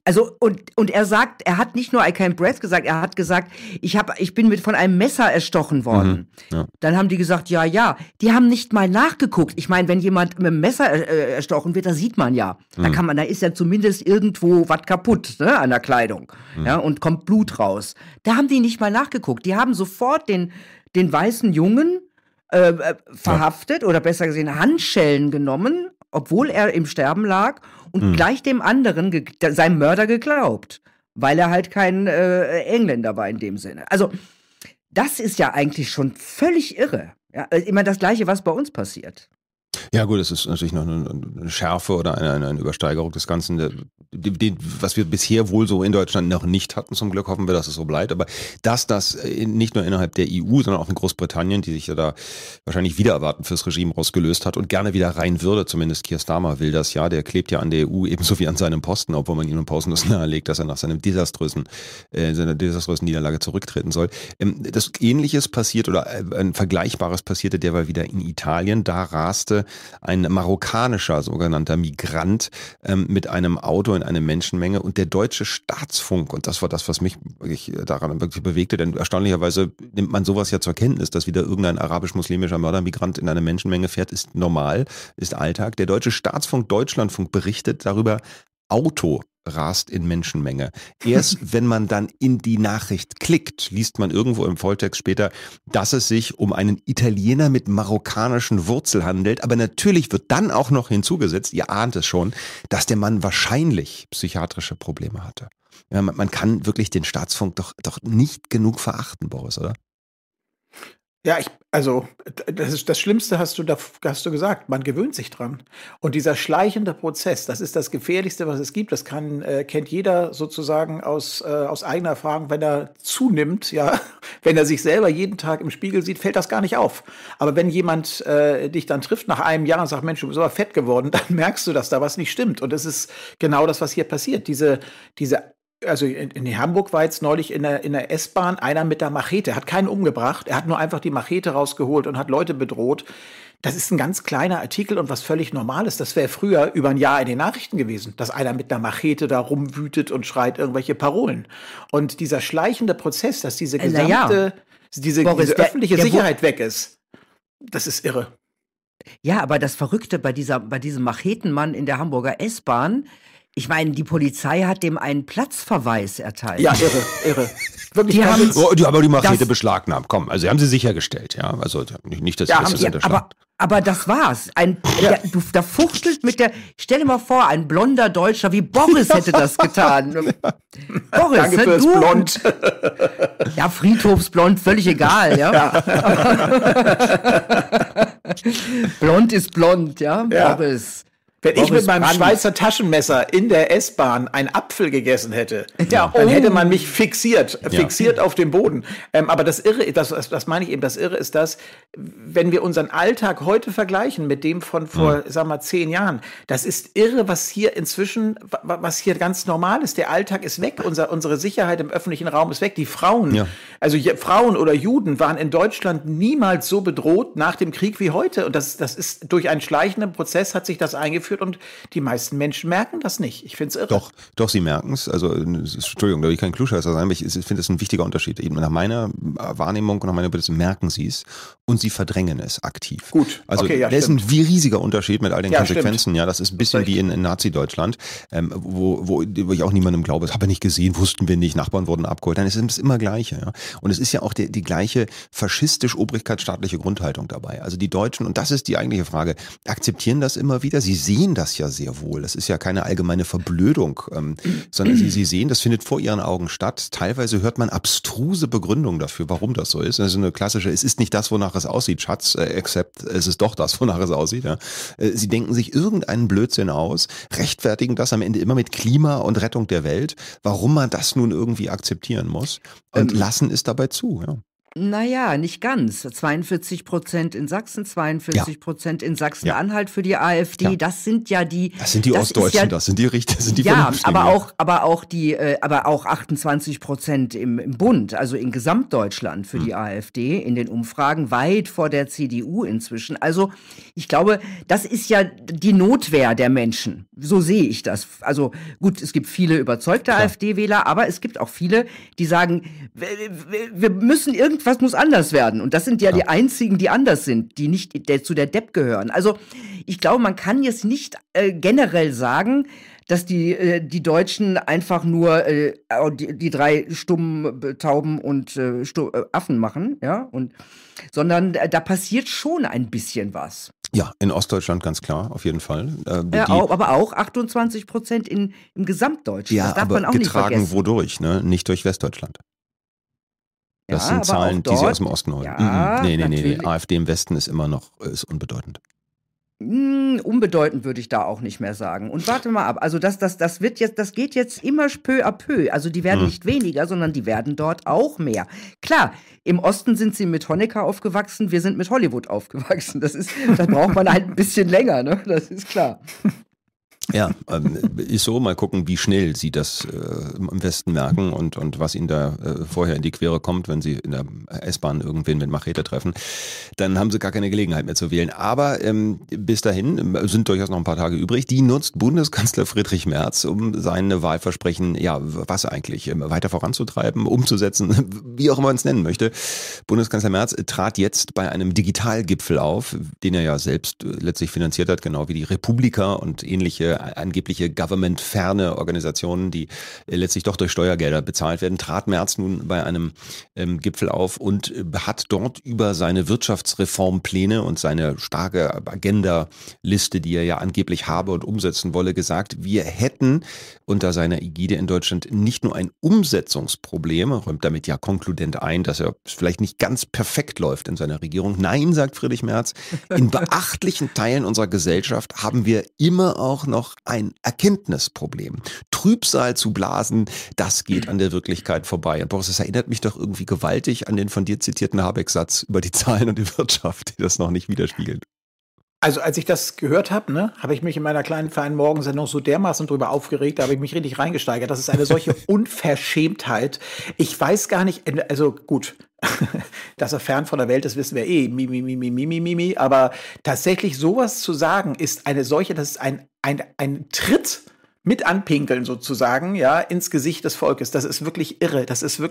Also, und er sagt, er hat nicht nur I can't breathe gesagt, er hat gesagt, ich bin von einem Messer erstochen worden. Ja. Dann haben die gesagt, ja. Die haben nicht mal nachgeguckt. Ich meine, wenn jemand mit einem Messer erstochen wird, das sieht man ja. Da ist ja zumindest irgendwo was kaputt, ne, an der Kleidung. Ja, und kommt Blut raus. Da haben die nicht mal nachgeguckt. Die haben sofort den weißen Jungen verhaftet oder besser gesehen Handschellen genommen, obwohl er im Sterben lag und gleich dem anderen, seinem Mörder geglaubt, weil er halt kein Engländer war in dem Sinne. Also das ist ja eigentlich schon völlig irre. Ja, immer das Gleiche, was bei uns passiert. Ja gut, es ist natürlich noch eine Schärfe oder eine Übersteigerung des Ganzen, was wir bisher wohl so in Deutschland noch nicht hatten. Zum Glück hoffen wir, dass es so bleibt. Aber dass das nicht nur innerhalb der EU, sondern auch in Großbritannien, die sich ja da wahrscheinlich wieder erwarten fürs Regime rausgelöst hat und gerne wieder rein würde, zumindest Keir Starmer will das ja, der klebt ja an der EU ebenso wie an seinem Posten, obwohl man ihm pausenlos nahelegt, dass er nach seiner desaströsen Niederlage zurücktreten soll. Das Ähnliches passiert oder ein Vergleichbares passierte derweil wieder in Italien. Da raste ein marokkanischer sogenannter Migrant mit einem Auto in eine Menschenmenge und der deutsche Staatsfunk, und das war das, was mich wirklich daran wirklich bewegte, denn erstaunlicherweise nimmt man sowas ja zur Kenntnis, dass wieder irgendein arabisch-muslimischer Mördermigrant in eine Menschenmenge fährt, ist normal, ist Alltag. Der deutsche Staatsfunk Deutschlandfunk berichtet darüber, Auto rast in Menschenmenge. Erst wenn man dann in die Nachricht klickt, liest man irgendwo im Volltext später, dass es sich um einen Italiener mit marokkanischen Wurzeln handelt. Aber natürlich wird dann auch noch hinzugesetzt, ihr ahnt es schon, dass der Mann wahrscheinlich psychiatrische Probleme hatte. Ja, man kann wirklich den Staatsfunk doch nicht genug verachten, Boris, oder? Ja, das Schlimmste hast du gesagt. Man gewöhnt sich dran. Und dieser schleichende Prozess, das ist das Gefährlichste, was es gibt. Das kennt jeder sozusagen aus eigener Erfahrung. Wenn er zunimmt, ja, wenn er sich selber jeden Tag im Spiegel sieht, fällt das gar nicht auf. Aber wenn jemand dich dann trifft nach einem Jahr und sagt, Mensch, du bist aber fett geworden, dann merkst du, dass da was nicht stimmt. Und das ist genau das, was hier passiert. Also in Hamburg war jetzt neulich in der S-Bahn einer mit der Machete, hat keinen umgebracht, er hat nur einfach die Machete rausgeholt und hat Leute bedroht. Das ist ein ganz kleiner Artikel und was völlig Normales. Das wäre früher über ein Jahr in den Nachrichten gewesen, dass einer mit einer Machete da rumwütet und schreit irgendwelche Parolen. Und dieser schleichende Prozess, dass diese gesamte, diese öffentliche Sicherheit weg ist, das ist irre. Ja, aber das Verrückte bei diesem Machetenmann in der Hamburger S-Bahn, ich meine, die Polizei hat dem einen Platzverweis erteilt. Ja, irre. Wirklich, die haben die Machete beschlagnahmt. Komm, also haben sie sichergestellt, ja. Also nicht, dass das unterschlagen. Aber das war's. Da fuchtelt stell dir mal vor, ein blonder Deutscher wie Boris hätte das getan. Boris, danke fürs Blond. Ja, Friedhofsblond, völlig egal, ja. Blond ist blond, ja. Boris. Wenn ich mit meinem Schweizer Taschenmesser in der S-Bahn einen Apfel gegessen hätte, dann hätte man mich fixiert auf dem Boden. Aber das Irre, das meine ich eben, das Irre ist das, wenn wir unseren Alltag heute vergleichen mit dem von vor, 10 Jahren, das ist irre, was hier ganz normal ist. Der Alltag ist weg, unsere Sicherheit im öffentlichen Raum ist weg. Die Frauen, Frauen oder Juden waren in Deutschland niemals so bedroht nach dem Krieg wie heute. Und das ist durch einen schleichenden Prozess hat sich das eingeführt. Und die meisten Menschen merken das nicht. Ich finde es irre. Doch, sie merken es. Also, Entschuldigung, da will ich kein Klugscheißer sein, aber ich finde es ein wichtiger Unterschied. Eben nach meiner Wahrnehmung und nach meiner Bitte merken sie es und sie verdrängen es aktiv. Gut, also okay, das ist ein riesiger Unterschied mit all den Konsequenzen. Stimmt. Ja, das ist ein bisschen wie in Nazi-Deutschland, wo ich auch niemandem glaube, das habe ich nicht gesehen, wussten wir nicht, Nachbarn wurden abgeholt. Dann ist es immer Gleiche. Ja? Und es ist ja auch die gleiche faschistisch-obrigkeitsstaatliche Grundhaltung dabei. Also die Deutschen, und das ist die eigentliche Frage, akzeptieren das immer wieder. Sie sehen das ja sehr wohl. Das ist ja keine allgemeine Verblödung, sondern sie sehen, das findet vor ihren Augen statt. Teilweise hört man abstruse Begründungen dafür, warum das so ist. Das ist eine klassische, es ist nicht das, wonach es aussieht, Schatz, except es ist doch das, wonach es aussieht. Ja. Sie denken sich irgendeinen Blödsinn aus, rechtfertigen das am Ende immer mit Klima und Rettung der Welt, warum man das nun irgendwie akzeptieren muss und lassen es dabei zu. Ja. Naja, nicht ganz. 42% in Sachsen, 42% in Sachsen-Anhalt für die AfD. Ja. Das sind ja die. Das sind die Ostdeutschen, das sind die vernünftigen. Aber auch 28% im Bund, also in Gesamtdeutschland für die AfD in den Umfragen, weit vor der CDU inzwischen. Also ich glaube, das ist ja die Notwehr der Menschen. So sehe ich das. Also gut, es gibt viele überzeugte AfD-Wähler, aber es gibt auch viele, die sagen, wir müssen was muss anders werden. Und das sind ja die einzigen, die anders sind, die nicht zu der Depp gehören. Also ich glaube, man kann jetzt nicht generell sagen, dass die Deutschen einfach nur die drei stummen Tauben und Affen machen, ja, sondern da passiert schon ein bisschen was. Ja, in Ostdeutschland ganz klar, auf jeden Fall. Aber auch 28% im Gesamtdeutschland. Ja, das darf aber man auch nicht getragen vergessen. Wodurch, ne? Nicht durch Westdeutschland. Das Ja, sind Zahlen, die sie aus dem Osten holen. Ja, Nee. AfD im Westen ist immer noch unbedeutend. Unbedeutend würde ich da auch nicht mehr sagen. Und warte mal ab, also das geht jetzt immer peu à peu. Also die werden nicht weniger, sondern die werden dort auch mehr. Klar, im Osten sind sie mit Honecker aufgewachsen, wir sind mit Hollywood aufgewachsen. Da braucht man halt ein bisschen länger, ne? Das ist klar. Ja, ist so. Mal gucken, wie schnell sie das im Westen merken und was ihnen da vorher in die Quere kommt, wenn sie in der S-Bahn irgendwen mit Machete treffen. Dann haben sie gar keine Gelegenheit mehr zu wählen. Aber bis dahin sind durchaus noch ein paar Tage übrig. Die nutzt Bundeskanzler Friedrich Merz, um seine Wahlversprechen, ja, was eigentlich, weiter voranzutreiben, umzusetzen, wie auch immer man es nennen möchte. Bundeskanzler Merz trat jetzt bei einem Digitalgipfel auf, den er ja selbst letztlich finanziert hat, genau wie die Republika und ähnliche angebliche government-ferne Organisationen, die letztlich doch durch Steuergelder bezahlt werden, trat Merz nun bei einem Gipfel auf und hat dort über seine Wirtschaftsreformpläne und seine starke Agenda-Liste, die er ja angeblich habe und umsetzen wolle, gesagt, wir hätten unter seiner Ägide in Deutschland nicht nur ein Umsetzungsproblem, räumt damit ja konkludent ein, dass er vielleicht nicht ganz perfekt läuft in seiner Regierung. Nein, sagt Friedrich Merz, in beachtlichen Teilen unserer Gesellschaft haben wir immer auch noch ein Erkenntnisproblem. Trübsal zu blasen, das geht an der Wirklichkeit vorbei. Und Boris, das erinnert mich doch irgendwie gewaltig an den von dir zitierten Habeck-Satz über die Zahlen und die Wirtschaft, die das noch nicht widerspiegeln. Also als ich das gehört habe, habe ich mich in meiner kleinen feinen Morgensendung so dermaßen drüber aufgeregt, da habe ich mich richtig reingesteigert. Das ist eine solche Unverschämtheit. Ich weiß gar nicht, also gut, dass er fern von der Welt ist, wissen wir eh. Mimi. Aber tatsächlich sowas zu sagen, ist eine solche, das ist ein Tritt mit anpinkeln sozusagen, ja, ins Gesicht des Volkes. Das ist wirklich irre.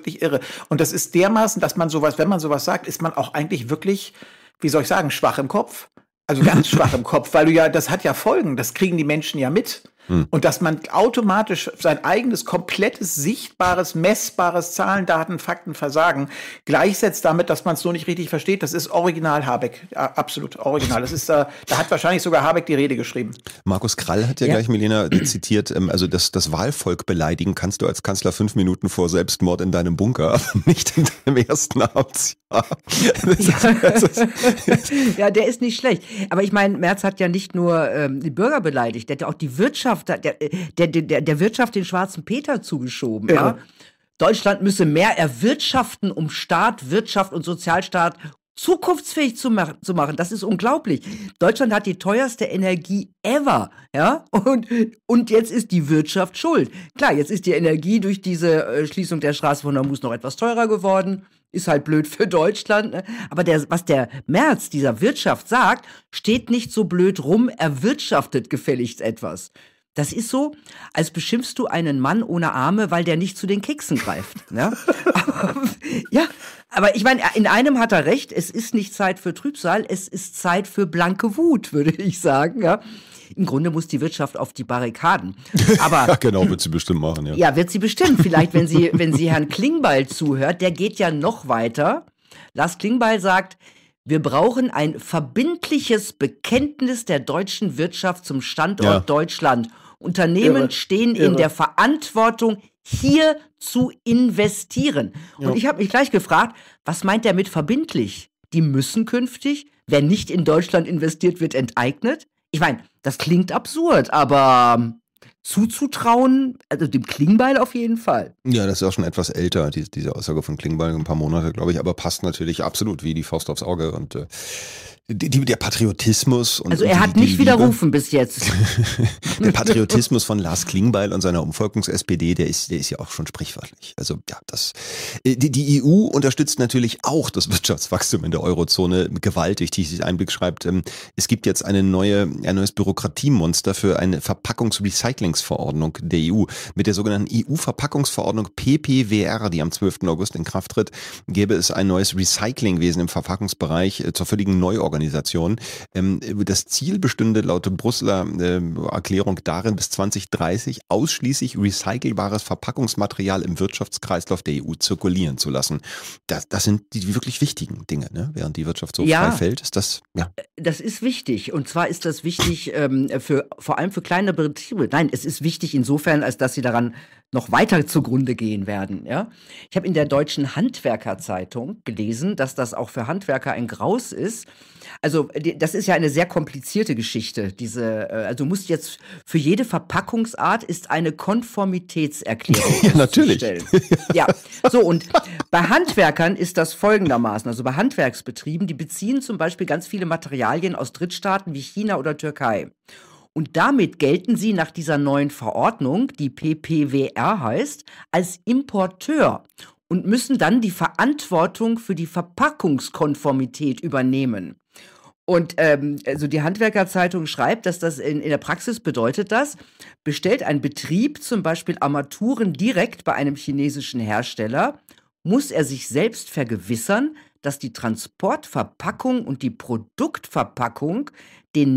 Und das ist dermaßen, dass man sowas, wenn man sowas sagt, ist man auch eigentlich wirklich, wie soll ich sagen, schwach im Kopf. Also ganz schwach im Kopf, weil das hat ja Folgen, das kriegen die Menschen ja mit. Und dass man automatisch sein eigenes, komplettes, sichtbares, messbares Zahlen, Daten, Fakten, Versagen gleichsetzt damit, dass man es so nicht richtig versteht, das ist original Habeck. Ja, absolut original. Das ist da hat wahrscheinlich sogar Habeck die Rede geschrieben. Markus Krall hat ja gleich, Milena, zitiert, also das Wahlvolk beleidigen kannst du als Kanzler 5 Minuten vor Selbstmord in deinem Bunker, aber nicht in deinem ersten Amtsjahr. Ja, der ist nicht schlecht. Aber ich meine, Merz hat ja nicht nur die Bürger beleidigt, der hat ja auch die Wirtschaft, der Wirtschaft den schwarzen Peter zugeschoben. Ja. Deutschland müsse mehr erwirtschaften, um Staat, Wirtschaft und Sozialstaat zukunftsfähig zu machen. Das ist unglaublich. Deutschland hat die teuerste Energie ever, ja? Und jetzt ist die Wirtschaft schuld. Klar, jetzt ist die Energie durch diese Schließung der Straße von Hormuz noch etwas teurer geworden. Ist halt blöd für Deutschland. Ne? Aber was der Merz dieser Wirtschaft sagt, steht nicht so blöd rum, erwirtschaftet gefälligst etwas. Das ist so, als beschimpfst du einen Mann ohne Arme, weil der nicht zu den Keksen greift. Ne? Aber ich meine, in einem hat er recht, es ist nicht Zeit für Trübsal, es ist Zeit für blanke Wut, würde ich sagen. Ja? Im Grunde muss die Wirtschaft auf die Barrikaden. Aber, ja, genau, wird sie bestimmt machen. Ja, ja, wird sie bestimmt. Vielleicht, wenn sie Herrn Klingbeil zuhört, der geht ja noch weiter. Lars Klingbeil sagt, wir brauchen ein verbindliches Bekenntnis der deutschen Wirtschaft zum Standort Deutschland. Unternehmen stehen in der Verantwortung, hier zu investieren. Ja. Und ich habe mich gleich gefragt, was meint er mit verbindlich? Die müssen künftig, wer nicht in Deutschland investiert, wird enteignet? Ich meine, das klingt absurd, aber zuzutrauen, also dem Klingbeil auf jeden Fall. Ja, das ist auch schon etwas älter, diese Aussage von Klingbeil, ein paar Monate, glaube ich, aber passt natürlich absolut wie die Faust aufs Auge und der Patriotismus und also er hat nicht widerrufen bis jetzt. Der Patriotismus von Lars Klingbeil und seiner Umvolkungs-SPD, der ist ja auch schon sprichwörtlich. Also ja, die EU unterstützt natürlich auch das Wirtschaftswachstum in der Eurozone gewaltig. Dieses Einblick schreibt, es gibt jetzt ein neues Bürokratiemonster für eine Verpackungsrecyclingsverordnung der EU. Mit der sogenannten EU-Verpackungsverordnung PPWR, die am 12. August in Kraft tritt, gäbe es ein neues Recyclingwesen im Verpackungsbereich zur völligen Neuorganisation. Das Ziel bestünde laut Brüsseler Erklärung darin, bis 2030 ausschließlich recycelbares Verpackungsmaterial im Wirtschaftskreislauf der EU zirkulieren zu lassen. Das sind die wirklich wichtigen Dinge, ne? Während die Wirtschaft so frei fällt, ist das, ja. Das ist wichtig. Und zwar ist das wichtig vor allem für kleine Betriebe. Nein, es ist wichtig insofern, als dass sie daran noch weiter zugrunde gehen werden. Ja? Ich habe in der Deutschen Handwerkerzeitung gelesen, dass das auch für Handwerker ein Graus ist. Also das ist ja eine sehr komplizierte Geschichte. Also du musst jetzt für jede Verpackungsart ist eine Konformitätserklärung ja, natürlich. Ja, so und bei Handwerkern ist das folgendermaßen. Also bei Handwerksbetrieben, die beziehen zum Beispiel ganz viele Materialien aus Drittstaaten wie China oder Türkei. Und damit gelten sie nach dieser neuen Verordnung, die PPWR heißt, als Importeur und müssen dann die Verantwortung für die Verpackungskonformität übernehmen. Und also die Handwerkerzeitung schreibt, dass das in der Praxis bedeutet, bestellt ein Betrieb zum Beispiel Armaturen direkt bei einem chinesischen Hersteller, muss er sich selbst vergewissern, dass die Transportverpackung und die Produktverpackung den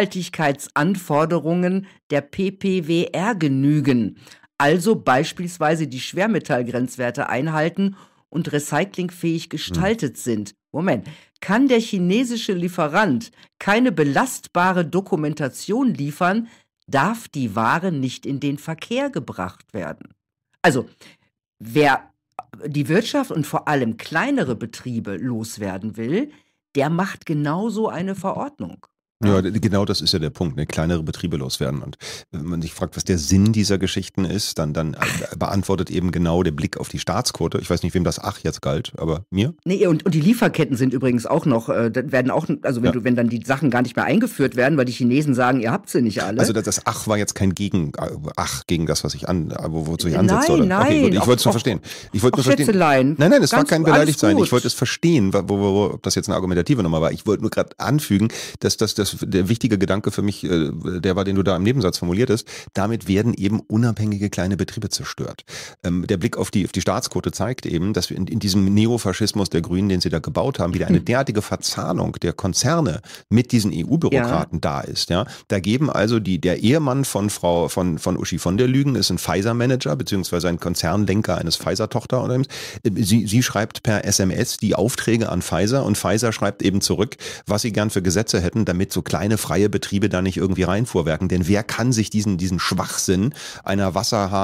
Nachhaltigkeitsanforderungen der PPWR genügen, also beispielsweise die Schwermetallgrenzwerte einhalten und recyclingfähig gestaltet sind. Moment, kann der chinesische Lieferant keine belastbare Dokumentation liefern, darf die Ware nicht in den Verkehr gebracht werden. Also, wer die Wirtschaft und vor allem kleinere Betriebe loswerden will, der macht genauso eine Verordnung. Ja, genau das ist ja der Punkt, ne? Kleinere Betriebe loswerden. Und wenn man sich fragt, was der Sinn dieser Geschichten ist, dann beantwortet eben genau der Blick auf die Staatsquote. Ich weiß nicht, wem das jetzt galt, aber mir? Nee, und die Lieferketten sind übrigens auch noch, werden auch, also wenn dann die Sachen gar nicht mehr eingeführt werden, weil die Chinesen sagen, ihr habt sie nicht alle. Also das war jetzt kein gegen das, was ich wozu ich ansetze, oder? Nein, okay, gut, ich wollte es nur verstehen. Ich wollte nur verstehen. Nein, es war kein Beleidigtsein. Ich wollte es verstehen, ob das jetzt eine argumentative Nummer war. Ich wollte nur gerade anfügen, dass der wichtige Gedanke für mich, der war, den du da im Nebensatz formuliert hast, damit werden eben unabhängige kleine Betriebe zerstört. Der Blick auf die Staatsquote zeigt eben, dass wir in diesem Neofaschismus der Grünen, den sie da gebaut haben, wieder eine derartige Verzahnung der Konzerne mit diesen EU-Bürokraten da ist. Ja? Da geben also der Ehemann von Uschi von der Lügen ist ein Pfizer-Manager, beziehungsweise ein Konzernlenker eines Pfizer-Tochterunternehmens. Sie schreibt per SMS die Aufträge an Pfizer und Pfizer schreibt eben zurück, was sie gern für Gesetze hätten, damit so kleine freie Betriebe da nicht irgendwie reinfuhrwerken. Denn wer kann sich diesen Schwachsinn einer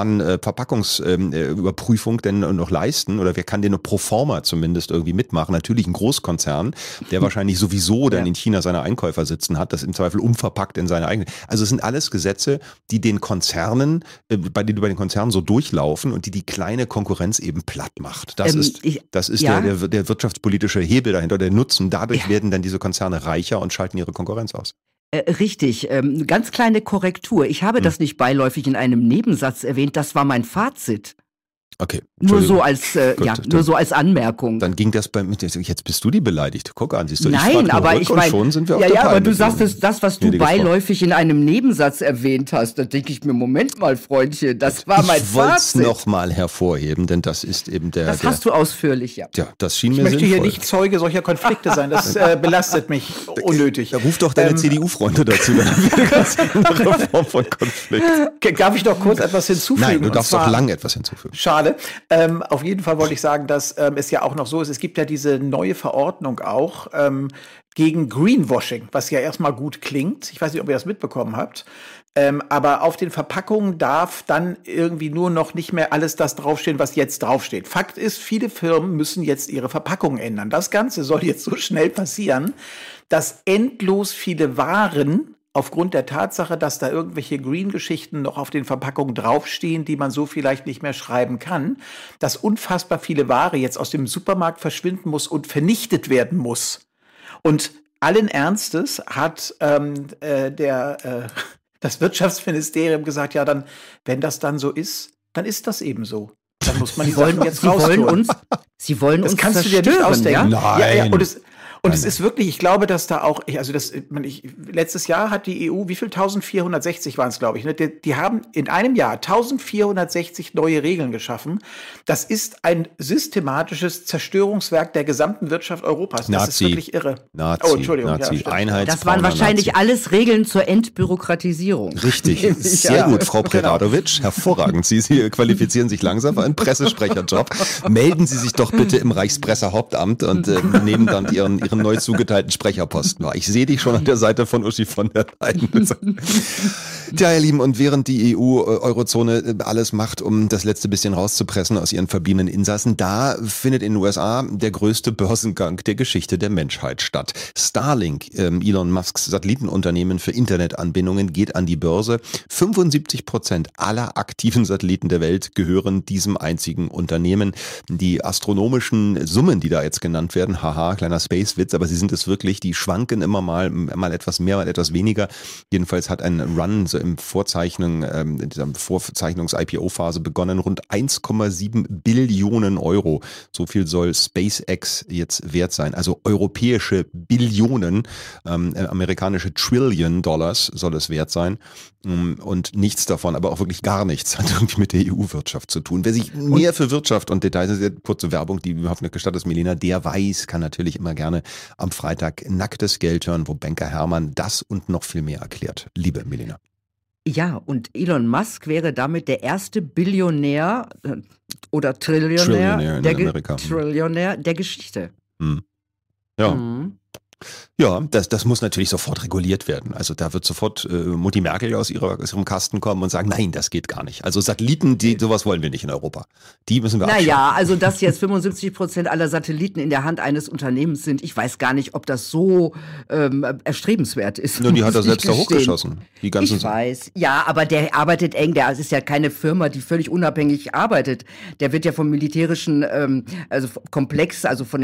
Wasserhahn-Verpackungsüberprüfung denn noch leisten? Oder wer kann den pro forma zumindest irgendwie mitmachen? Natürlich ein Großkonzern, der wahrscheinlich sowieso dann in China seine Einkäufer sitzen hat, das im Zweifel umverpackt in seine eigene. Also es sind alles Gesetze, die den Konzernen, bei den Konzernen so durchlaufen und die kleine Konkurrenz eben platt macht. Das ist der wirtschaftspolitische Hebel dahinter, der Nutzen. Dadurch werden dann diese Konzerne reicher und schalten ihre Konkurrenz aus. Richtig, ganz kleine Korrektur. Ich habe das nicht beiläufig in einem Nebensatz erwähnt, das war mein Fazit. Okay. Nur so als Anmerkung. Dann ging das jetzt bist du die Beleidigte. Guck an, siehst du, Nein, aber ich meine, schon sind wir auf ja, der aber du Palme. sagst das, was du beiläufig in einem Nebensatz erwähnt hast, da denke ich mir, Moment mal, Freundchen, das war mein Fazit. Ich wollte es nochmal hervorheben, denn das ist eben Das hast du ausführlich, ja. Ja, das schien mir sinnvoll. Ich möchte hier nicht Zeuge solcher Konflikte sein, das belastet mich unnötig. Ruf doch deine CDU-Freunde dazu, dann haben wir eine ganz andere Form von Konflikt. Darf ich noch kurz etwas hinzufügen? Nein, du darfst doch lang etwas hinzufügen. Schade. Auf jeden Fall wollte ich sagen, dass es ja auch noch so ist, es gibt ja diese neue Verordnung auch gegen Greenwashing, was ja erstmal gut klingt. Ich weiß nicht, ob ihr das mitbekommen habt. Aber auf den Verpackungen darf dann irgendwie nur noch nicht mehr alles das draufstehen, was jetzt draufsteht. Fakt ist, viele Firmen müssen jetzt ihre Verpackungen ändern. Das Ganze soll jetzt so schnell passieren, dass endlos viele Waren aufgrund der Tatsache, dass da irgendwelche Green-Geschichten noch auf den Verpackungen draufstehen, die man so vielleicht nicht mehr schreiben kann, dass unfassbar viele Ware jetzt aus dem Supermarkt verschwinden muss und vernichtet werden muss. Und allen Ernstes hat das Wirtschaftsministerium gesagt, ja, dann, wenn das dann so ist, dann ist das eben so. Dann muss man die Sachen jetzt rausholen. Sie wollen uns das kannst zerstören, du dir nicht ausdenken. Ja? Nein. Und es ist wirklich, ich glaube, dass da auch, letztes Jahr hat die EU, wie viel? 1460 waren es, glaube ich. Ne? Die haben in einem Jahr 1460 neue Regeln geschaffen. Das ist ein systematisches Zerstörungswerk der gesamten Wirtschaft Europas. Das ist wirklich irre. Entschuldigung. Ja, das waren wahrscheinlich alles Regeln zur Entbürokratisierung. Richtig, sehr gut, Frau Preradovic. Hervorragend. Sie qualifizieren sich langsam für einen Pressesprecherjob. Melden Sie sich doch bitte im Reichspressehauptamt und nehmen dann Ihren neu zugeteilten Sprecherposten wahr. Ich sehe dich schon an der Seite von Uschi von der Leyen. Tja, ihr Lieben, und während die EU-Eurozone alles macht, um das letzte bisschen rauszupressen aus ihren verbliebenen Insassen, da findet in den USA der größte Börsengang der Geschichte der Menschheit statt. Starlink, Elon Musks Satellitenunternehmen für Internetanbindungen, geht an die Börse. 75% aller aktiven Satelliten der Welt gehören diesem einzigen Unternehmen. Die astronomischen Summen, die da jetzt genannt werden, haha, kleiner Space-Witz, aber sie sind es wirklich, die schwanken immer mal etwas mehr, mal etwas weniger. Jedenfalls hat ein Run so in dieser Vorzeichnungs-IPO-Phase begonnen, rund 1,7 Billionen Euro. So viel soll SpaceX jetzt wert sein. Also europäische Billionen, amerikanische Trillion Dollars soll es wert sein. Und nichts davon, aber auch wirklich gar nichts, hat irgendwie mit der EU-Wirtschaft zu tun. Wer sich mehr für Wirtschaft und Details, kurze Werbung, die wir hoffentlich gestattet ist, Milena, der weiß, kann natürlich immer gerne am Freitag nacktes Geld hören, wo Banker Hermann das und noch viel mehr erklärt. Liebe Milena. Ja, und Elon Musk wäre damit der erste Billionär oder Trillionär der Geschichte. Ja. Ja, das muss natürlich sofort reguliert werden. Also da wird sofort Mutti Merkel aus ihrem Kasten kommen und sagen, nein, das geht gar nicht. Also Satelliten, sowas wollen wir nicht in Europa. Die müssen wir abschaffen. Naja, also dass jetzt 75% aller Satelliten in der Hand eines Unternehmens sind, ich weiß gar nicht, ob das so erstrebenswert ist. Nur die hat er selbst da hochgeschossen. Ich weiß. Ja, aber der arbeitet eng. Das ist ja keine Firma, die völlig unabhängig arbeitet. Der wird ja vom militärischen Komplex, also von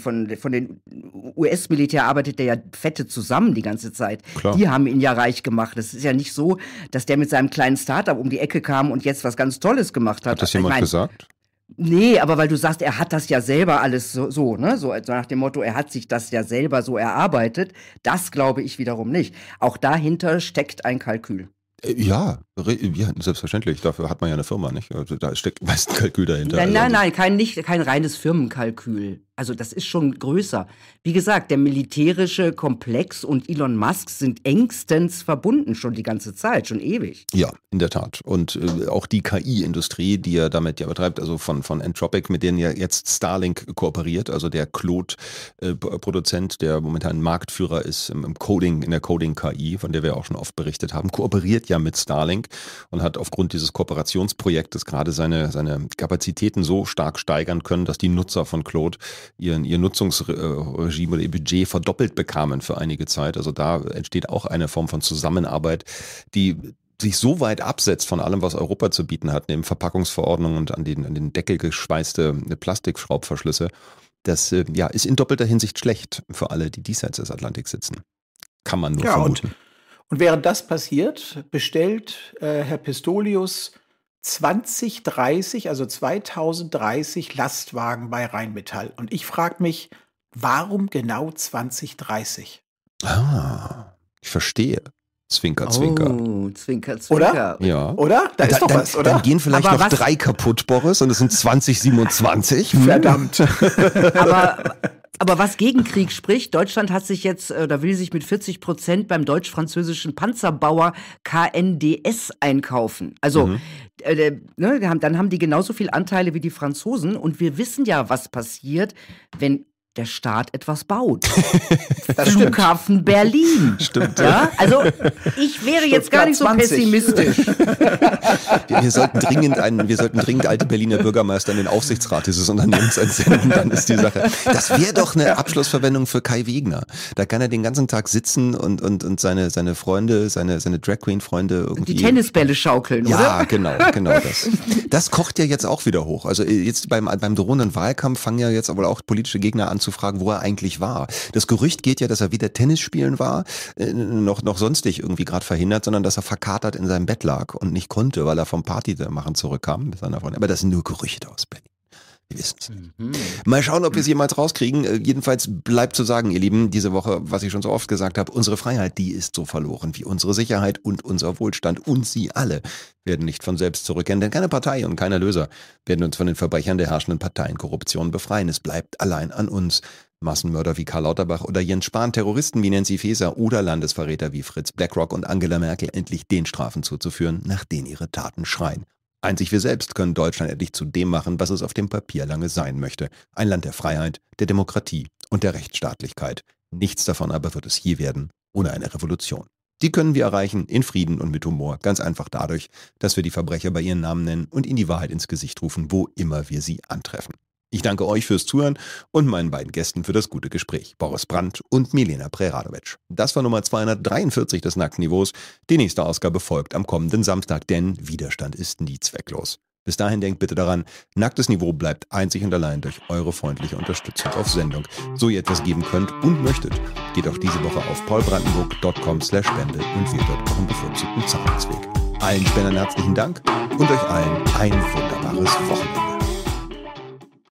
den US-Militär arbeitet der ja fette zusammen die ganze Zeit. Klar. Die haben ihn ja reich gemacht. Es ist ja nicht so, dass der mit seinem kleinen Startup um die Ecke kam und jetzt was ganz Tolles gemacht hat. Hat das jemand gesagt? Nee, aber weil du sagst, er hat das ja selber alles so nach dem Motto, er hat sich das ja selber so erarbeitet. Das glaube ich wiederum nicht. Auch dahinter steckt ein Kalkül. Ja, selbstverständlich. Dafür hat man ja eine Firma, nicht? Also da steckt meist ein Kalkül dahinter. Nein, kein reines Firmenkalkül. Also das ist schon größer. Wie gesagt, der militärische Komplex und Elon Musk sind engstens verbunden schon die ganze Zeit, schon ewig. Ja, in der Tat. Und auch die KI-Industrie, die er damit ja betreibt, also von Anthropic, mit denen ja jetzt Starlink kooperiert, also der Claude-Produzent, der momentan Marktführer ist im Coding, in der Coding-KI, von der wir auch schon oft berichtet haben, kooperiert ja mit Starlink und hat aufgrund dieses Kooperationsprojektes gerade seine Kapazitäten so stark steigern können, dass die Nutzer von Claude ihr Nutzungsregime oder ihr Budget verdoppelt bekamen für einige Zeit. Also da entsteht auch eine Form von Zusammenarbeit, die sich so weit absetzt von allem, was Europa zu bieten hat, neben Verpackungsverordnungen und an den Deckel geschweißte Plastikschraubverschlüsse. Das ist in doppelter Hinsicht schlecht für alle, die diesseits des Atlantiks sitzen. Kann man nur vermuten. Und während das passiert, bestellt Herr Pistorius 2030 Lastwagen bei Rheinmetall. Und ich frage mich, warum genau 2030? Ich verstehe. Zwinker, Zwinker. Oh, Zwinker, Zwinker. Oder? Ja. Oder? Da ist doch was, oder? Dann gehen vielleicht noch 3 kaputt, Boris, und es sind 2027. Verdammt. Aber was gegen Krieg spricht, Deutschland hat sich jetzt, will sich mit 40% beim deutsch-französischen Panzerbauer KNDS einkaufen. Also, dann haben die genauso viel Anteile wie die Franzosen. Und wir wissen ja, was passiert, wenn der Staat etwas baut. Das Flughafen Berlin. Stimmt. Ja, also ich wäre jetzt gar nicht so 20. pessimistisch. Wir sollten dringend alte Berliner Bürgermeister in den Aufsichtsrat dieses Unternehmens entsenden, dann ist die Sache. Das wäre doch eine Abschlussverwendung für Kai Wegner. Da kann er den ganzen Tag sitzen und seine Freunde, seine Drag Queen Freunde irgendwie. Die Tennisbälle schaukeln, oder? Ja, genau das. Das kocht ja jetzt auch wieder hoch. Also jetzt beim drohenden Wahlkampf fangen ja jetzt aber auch politische Gegner an zu fragen, wo er eigentlich war. Das Gerücht geht ja, dass er weder Tennis spielen war, noch sonstig irgendwie gerade verhindert, sondern dass er verkatert in seinem Bett lag und nicht konnte, weil er vom Party machen zurückkam mit seiner Freundin. Aber das sind nur Gerüchte aus Berlin. Wir wissen es nicht. Mal schauen, ob wir es jemals rauskriegen. Jedenfalls bleibt zu sagen, ihr Lieben, diese Woche, was ich schon so oft gesagt habe, unsere Freiheit, die ist so verloren wie unsere Sicherheit und unser Wohlstand. Und sie alle werden nicht von selbst zurückkehren, denn keine Partei und kein Erlöser werden uns von den Verbrechern der herrschenden Parteienkorruption befreien. Es bleibt allein an uns. Massenmörder wie Karl Lauterbach oder Jens Spahn, Terroristen wie Nancy Faeser oder Landesverräter wie Fritz BlackRock und Angela Merkel endlich den Strafen zuzuführen, nach denen ihre Taten schreien. Einzig wir selbst können Deutschland endlich zu dem machen, was es auf dem Papier lange sein möchte. Ein Land der Freiheit, der Demokratie und der Rechtsstaatlichkeit. Nichts davon aber wird es je werden, ohne eine Revolution. Die können wir erreichen in Frieden und mit Humor, ganz einfach dadurch, dass wir die Verbrecher bei ihren Namen nennen und ihnen die Wahrheit ins Gesicht rufen, wo immer wir sie antreffen. Ich danke euch fürs Zuhören und meinen beiden Gästen für das gute Gespräch, Boris Brandt und Milena Preradovic. Das war Nummer 243 des Nackten Niveaus. Die nächste Ausgabe folgt am kommenden Samstag, denn Widerstand ist nie zwecklos. Bis dahin denkt bitte daran, Nacktes Niveau bleibt einzig und allein durch eure freundliche Unterstützung auf Sendung. So ihr etwas geben könnt und möchtet, geht auch diese Woche auf paulbrandenburg.com/spende und wählt dort euren bevorzugten Zahlungsweg. Allen Spendern herzlichen Dank und euch allen ein wunderbares Wochenende.